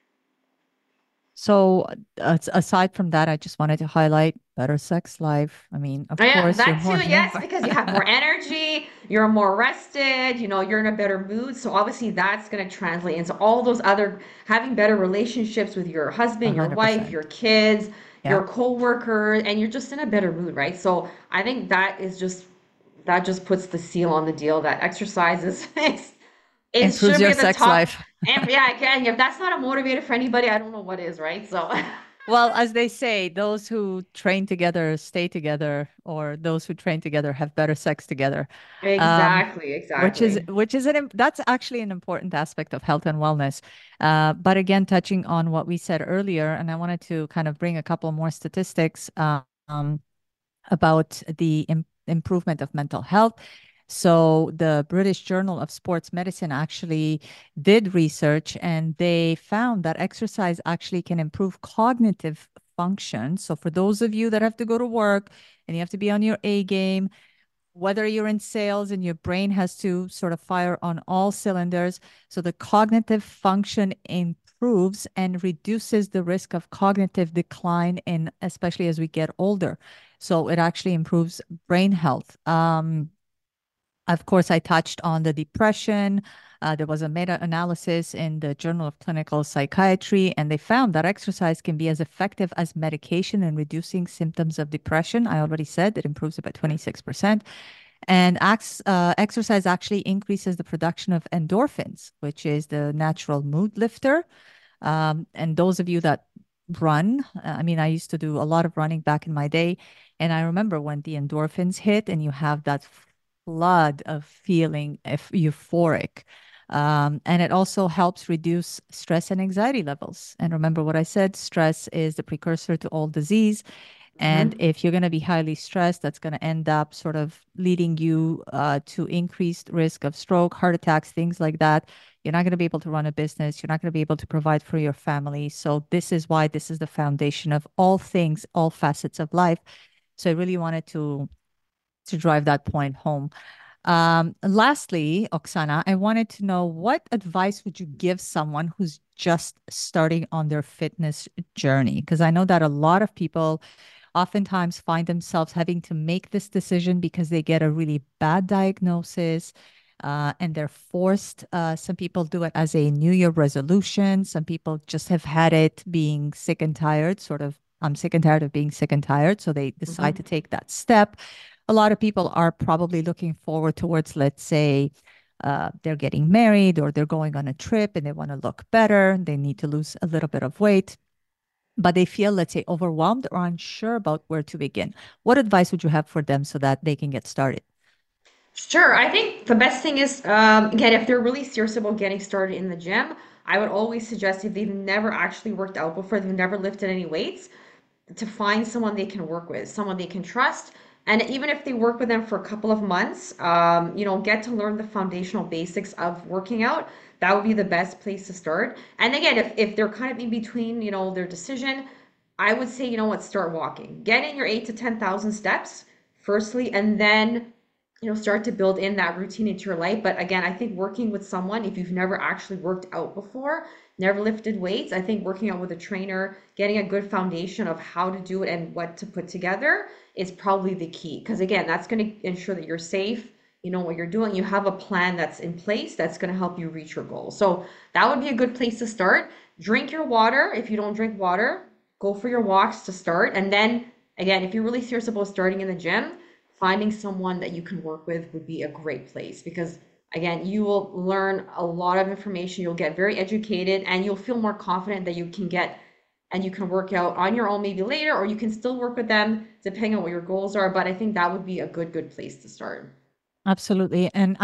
So, aside from that, I just wanted to highlight better sex life. I mean, Oh, of yeah, course, you're that too, more yes, nimble. because you have more energy, you're more rested, you're in a better mood. So obviously that's going to translate into all those other having better relationships with your husband, your wife, 100%. your kids, Yeah. your coworkers, and you're just in a better mood, right? So I think that just puts the seal on the deal that exercise it Improves should be your at the sex top. life. And yeah, again, if that's not a motivator for anybody, I don't know what is, right? So Well, as they say, those who train together stay together, or those who train together have better sex together. Um, exactly, exactly. which is that's actually an important aspect of health and wellness. But again, touching on what we said earlier, and I wanted to kind of bring a couple more statistics. about the improvement of mental health. So the British Journal of Sports Medicine actually did research and they found that exercise actually can improve cognitive function. So for those of you that have to go to work and you have to be on your A game, whether you're in sales and your brain has to sort of fire on all cylinders. So the cognitive function improves and reduces the risk of cognitive decline in especially as we get older. So it actually improves brain health. Of course, I touched on the depression. There was a meta-analysis in the Journal of Clinical Psychiatry, and they found that exercise can be as effective as medication in reducing symptoms of depression. I already said it improves it by 26%. And exercise actually increases the production of endorphins, which is the natural mood lifter. And those of you that run, I mean, I used to do a lot of running back in my day. And I remember when the endorphins hit and you have that flood of feeling euphoric. And it also helps reduce stress and anxiety levels. And remember what I said, stress is the precursor to all disease. And Hmm. if you're going to be highly stressed, that's going to end up sort of leading you to increased risk of stroke, heart attacks, things like that. You're not going to be able to run a business. You're not going to be able to provide for your family. So this is why this is the foundation of all things, all facets of life. So I really wanted to drive that point home. Lastly, Oksana, I wanted to know what advice would you give someone who's just starting on their fitness journey? Because I know that a lot of people oftentimes find themselves having to make this decision because they get a really bad diagnosis and they're forced. Some people do it as a New Year resolution. Some people just have had it being sick and tired, sort of, I'm sick and tired of being sick and tired. So they decide to Hmm. take that step. A lot of people are probably looking forward towards, let's say, they're getting married or they're going on a trip and they want to look better. They need to lose a little bit of weight but they feel, let's say, overwhelmed or unsure about where to begin. What advice would you have for them so that they can get started? Sure. I think the best thing is, again, if they're really serious about getting started in the gym, I would always suggest if they've never actually worked out before, they've never lifted any weights, to find someone they can work with, someone they can trust. And even if they work with them for a couple of months, get to learn the foundational basics of working out. That would be the best place to start. And again, if they're kind of in between, their decision, I would say, you know what, start walking. Get in your 8 to 10,000 steps, firstly, and then start to build in that routine into your life. But again, I think working with someone, if you've never actually worked out before, never lifted weights, I think working out with a trainer, getting a good foundation of how to do it and what to put together is probably the key. Because again, that's going to ensure that you're safe, you know what you're doing, you have a plan that's in place that's going to help you reach your goal. So that would be a good place to start. Drink your water. If you don't drink water, go for your walks to start. And then again, if you're really serious about starting in the gym, finding someone that you can work with would be a great place because again, you will learn a lot of information, you'll get very educated, and you'll feel more confident that you can get and you can work out on your own maybe later, or you can still work with them depending on what your goals are. But I think that would be a good place to start. Absolutely. And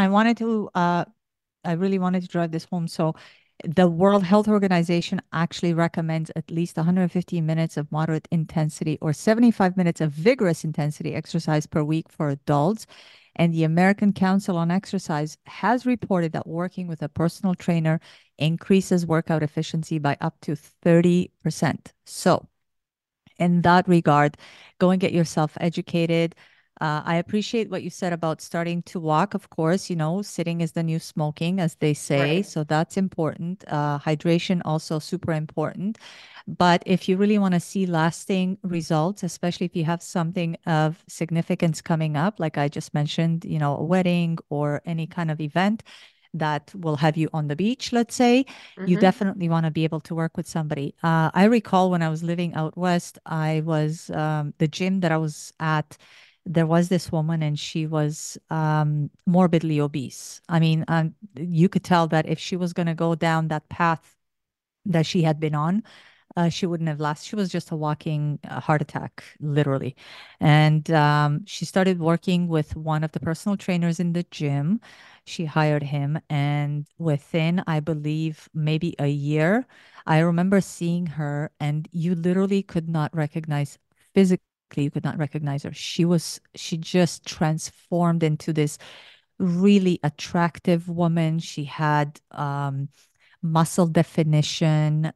I really wanted to drive this home. So the World Health Organization actually recommends at least 150 minutes of moderate intensity or 75 minutes of vigorous intensity exercise per week for adults. And the American Council on Exercise has reported that working with a personal trainer increases workout efficiency by up to 30%. So in that regard, go and get yourself educated. I appreciate what you said about starting to walk. Of course, sitting is the new smoking, as they say. Right. So that's important. Hydration also super important. But if you really want to see lasting results, especially if you have something of significance coming up, like I just mentioned, a wedding or any kind of event that will have you on the beach, let's say, you Mm-hmm. definitely want to be able to work with somebody. I recall when I was living out west, I was the gym that I was at. There was this woman, and she was morbidly obese. I mean, you could tell that if she was going to go down that path that she had been on, she wouldn't have lasted. She was just a walking heart attack, literally. And she started working with one of the personal trainers in the gym. She hired him. And within, I believe, maybe a year, I remember seeing her, and you literally could not recognize physically You could not recognize her. She just transformed into this really attractive woman. She had muscle definition,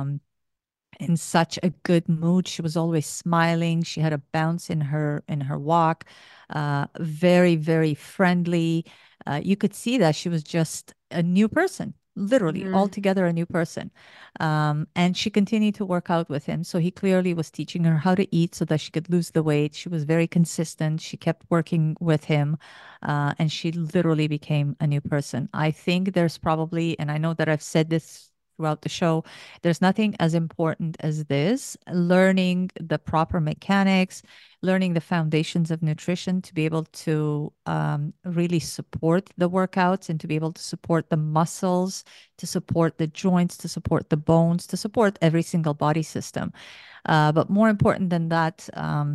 in such a good mood. She was always smiling. She had a bounce in her walk. Very, very friendly. You could see that she was just a new person, literally Hmm. altogether a new person. And she continued to work out with him. So he clearly was teaching her how to eat so that she could lose the weight. She was very consistent. She kept working with him, and she literally became a new person. I think there's probably, and I know that I've said this throughout the show, there's nothing as important as this, learning the proper mechanics, learning the foundations of nutrition to be able to really support the workouts and to be able to support the muscles, to support the joints, to support the bones, to support every single body system. But more important than that,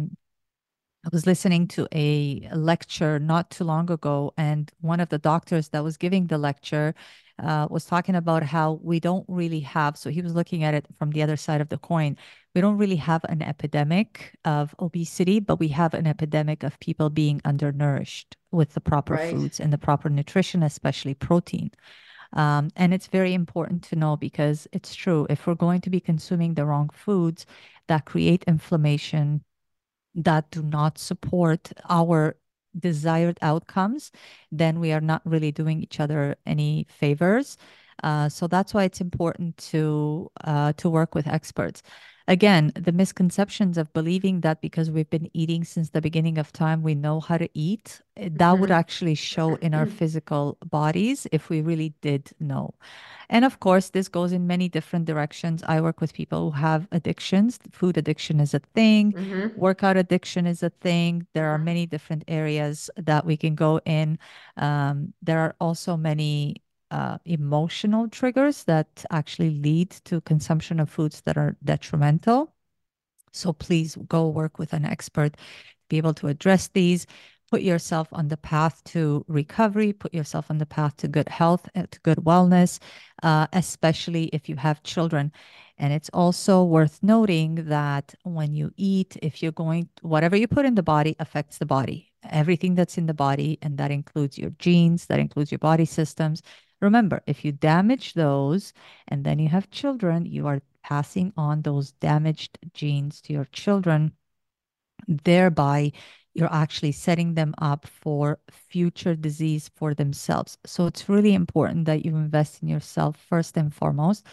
I was listening to a lecture not too long ago, and one of the doctors that was giving the lecture was talking about how we don't really have, so he was looking at it from the other side of the coin. We don't really have an epidemic of obesity, but we have an epidemic of people being undernourished with the proper Right. foods and the proper nutrition, especially protein. And it's very important to know because it's true. If we're going to be consuming the wrong foods that create inflammation, that do not support our desired outcomes, then we are not really doing each other any favors. So that's why it's important to work with experts. Again, the misconceptions of believing that because we've been eating since the beginning of time, we know how to eat, that would Hmm. actually show in our physical bodies if we really did know. And of course, this goes in many different directions. I work with people who have addictions. Food addiction is a thing, Hmm. workout addiction is a thing. There are many different areas that we can go in. There are also many emotional triggers that actually lead to consumption of foods that are detrimental. So please go work with an expert, be able to address these, put yourself on the path to recovery, put yourself on the path to good health, to good wellness, especially if you have children. And it's also worth noting that when you eat, if you're going, whatever you put in the body affects the body, everything that's in the body, and that includes your genes, that includes your body systems. Remember, if you damage those and then you have children, you are passing on those damaged genes to your children, thereby you're actually setting them up for future disease for themselves. So it's really important that you invest in yourself first and foremost.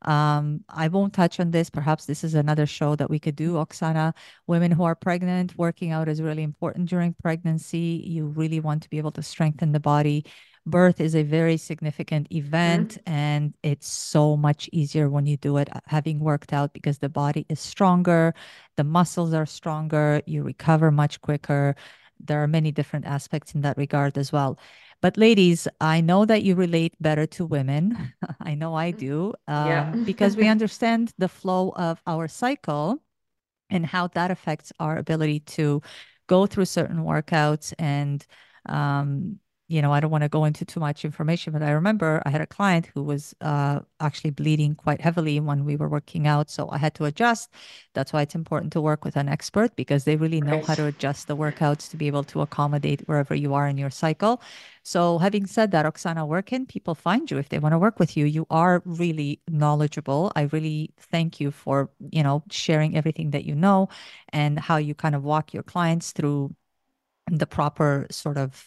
I won't touch on this. Perhaps this is another show that we could do, Oksana. Women who are pregnant, working out is really important during pregnancy. You really want to be able to strengthen the body. Birth is a very significant event, Hmm. and it's so much easier when you do it having worked out because the body is stronger, the muscles are stronger, you recover much quicker. There are many different aspects in that regard as well. But ladies, I know that you relate better to women. I know I do, Yeah. because we understand the flow of our cycle and how that affects our ability to go through certain workouts. And um, I don't want to go into too much information, but I remember I had a client who was actually bleeding quite heavily when we were working out, so I had to adjust. That's why it's important to work with an expert because they really know how Right. to adjust the workouts to be able to accommodate wherever you are in your cycle. So having said that, Oksana, where can people find you if they want to work with you? You are really knowledgeable. I really thank you for, sharing everything that you know and how you kind of walk your clients through the proper sort of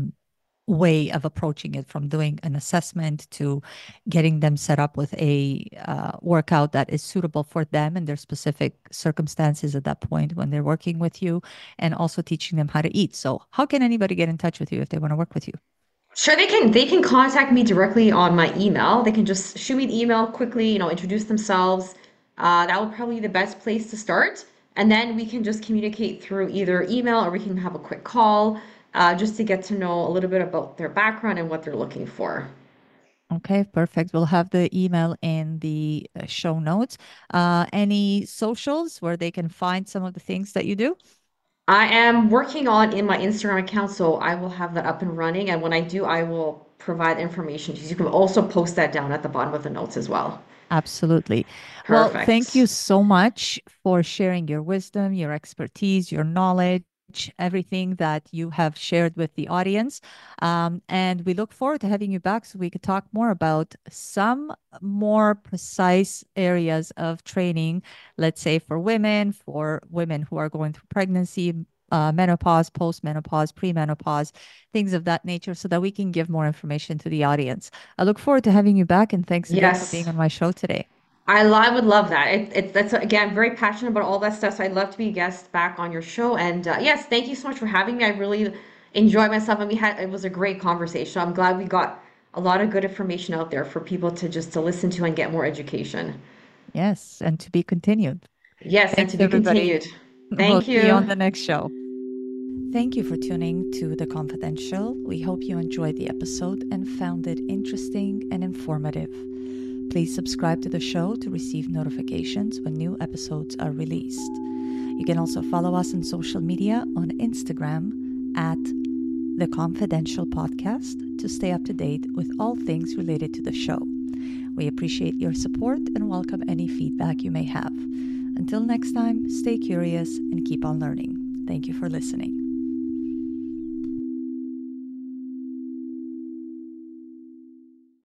way of approaching it, from doing an assessment to getting them set up with a workout that is suitable for them and their specific circumstances at that point when they're working with you, and also teaching them how to eat. So how can anybody get in touch with you if they want to work with you? Sure, they can contact me directly on my email. They can just shoot me an email quickly, introduce themselves. That would probably be the best place to start. And then we can just communicate through either email or we can have a quick call, just to get to know a little bit about their background and what they're looking for. Okay, perfect. We'll have the email in the show notes. Any socials where they can find some of the things that you do? I am working on in my Instagram account, so I will have that up and running. And when I do, I will provide information to you. You can also post that down at the bottom of the notes as well. Absolutely. Well, thank you Perfect. so much for sharing your wisdom, your expertise, your knowledge, everything that you have shared with the audience. And we look forward to having you back so we could talk more about some more precise areas of training, let's say for women who are going through pregnancy, menopause, postmenopause, premenopause, things of that nature, so that we can give more information to the audience. I look forward to having you back, and thanks again for being Yes. on my show today. I would love that. That's again very passionate about all that stuff. So I'd love to be a guest back on your show. And yes, thank you so much for having me. I really enjoyed myself, and it was a great conversation. I'm glad we got a lot of good information out there for people to listen to and get more education. Yes, and to be continued. Yes, and Thanks, to be everybody. continued. We'll Thank see you on you. the next show. Thank you for tuning to The Confidential. We hope you enjoyed the episode and found it interesting and informative. Please subscribe to the show to receive notifications when new episodes are released. You can also follow us on social media on Instagram at The Confidential Podcast to stay up to date with all things related to the show. We appreciate your support and welcome any feedback you may have. Until next time, stay curious and keep on learning. Thank you for listening.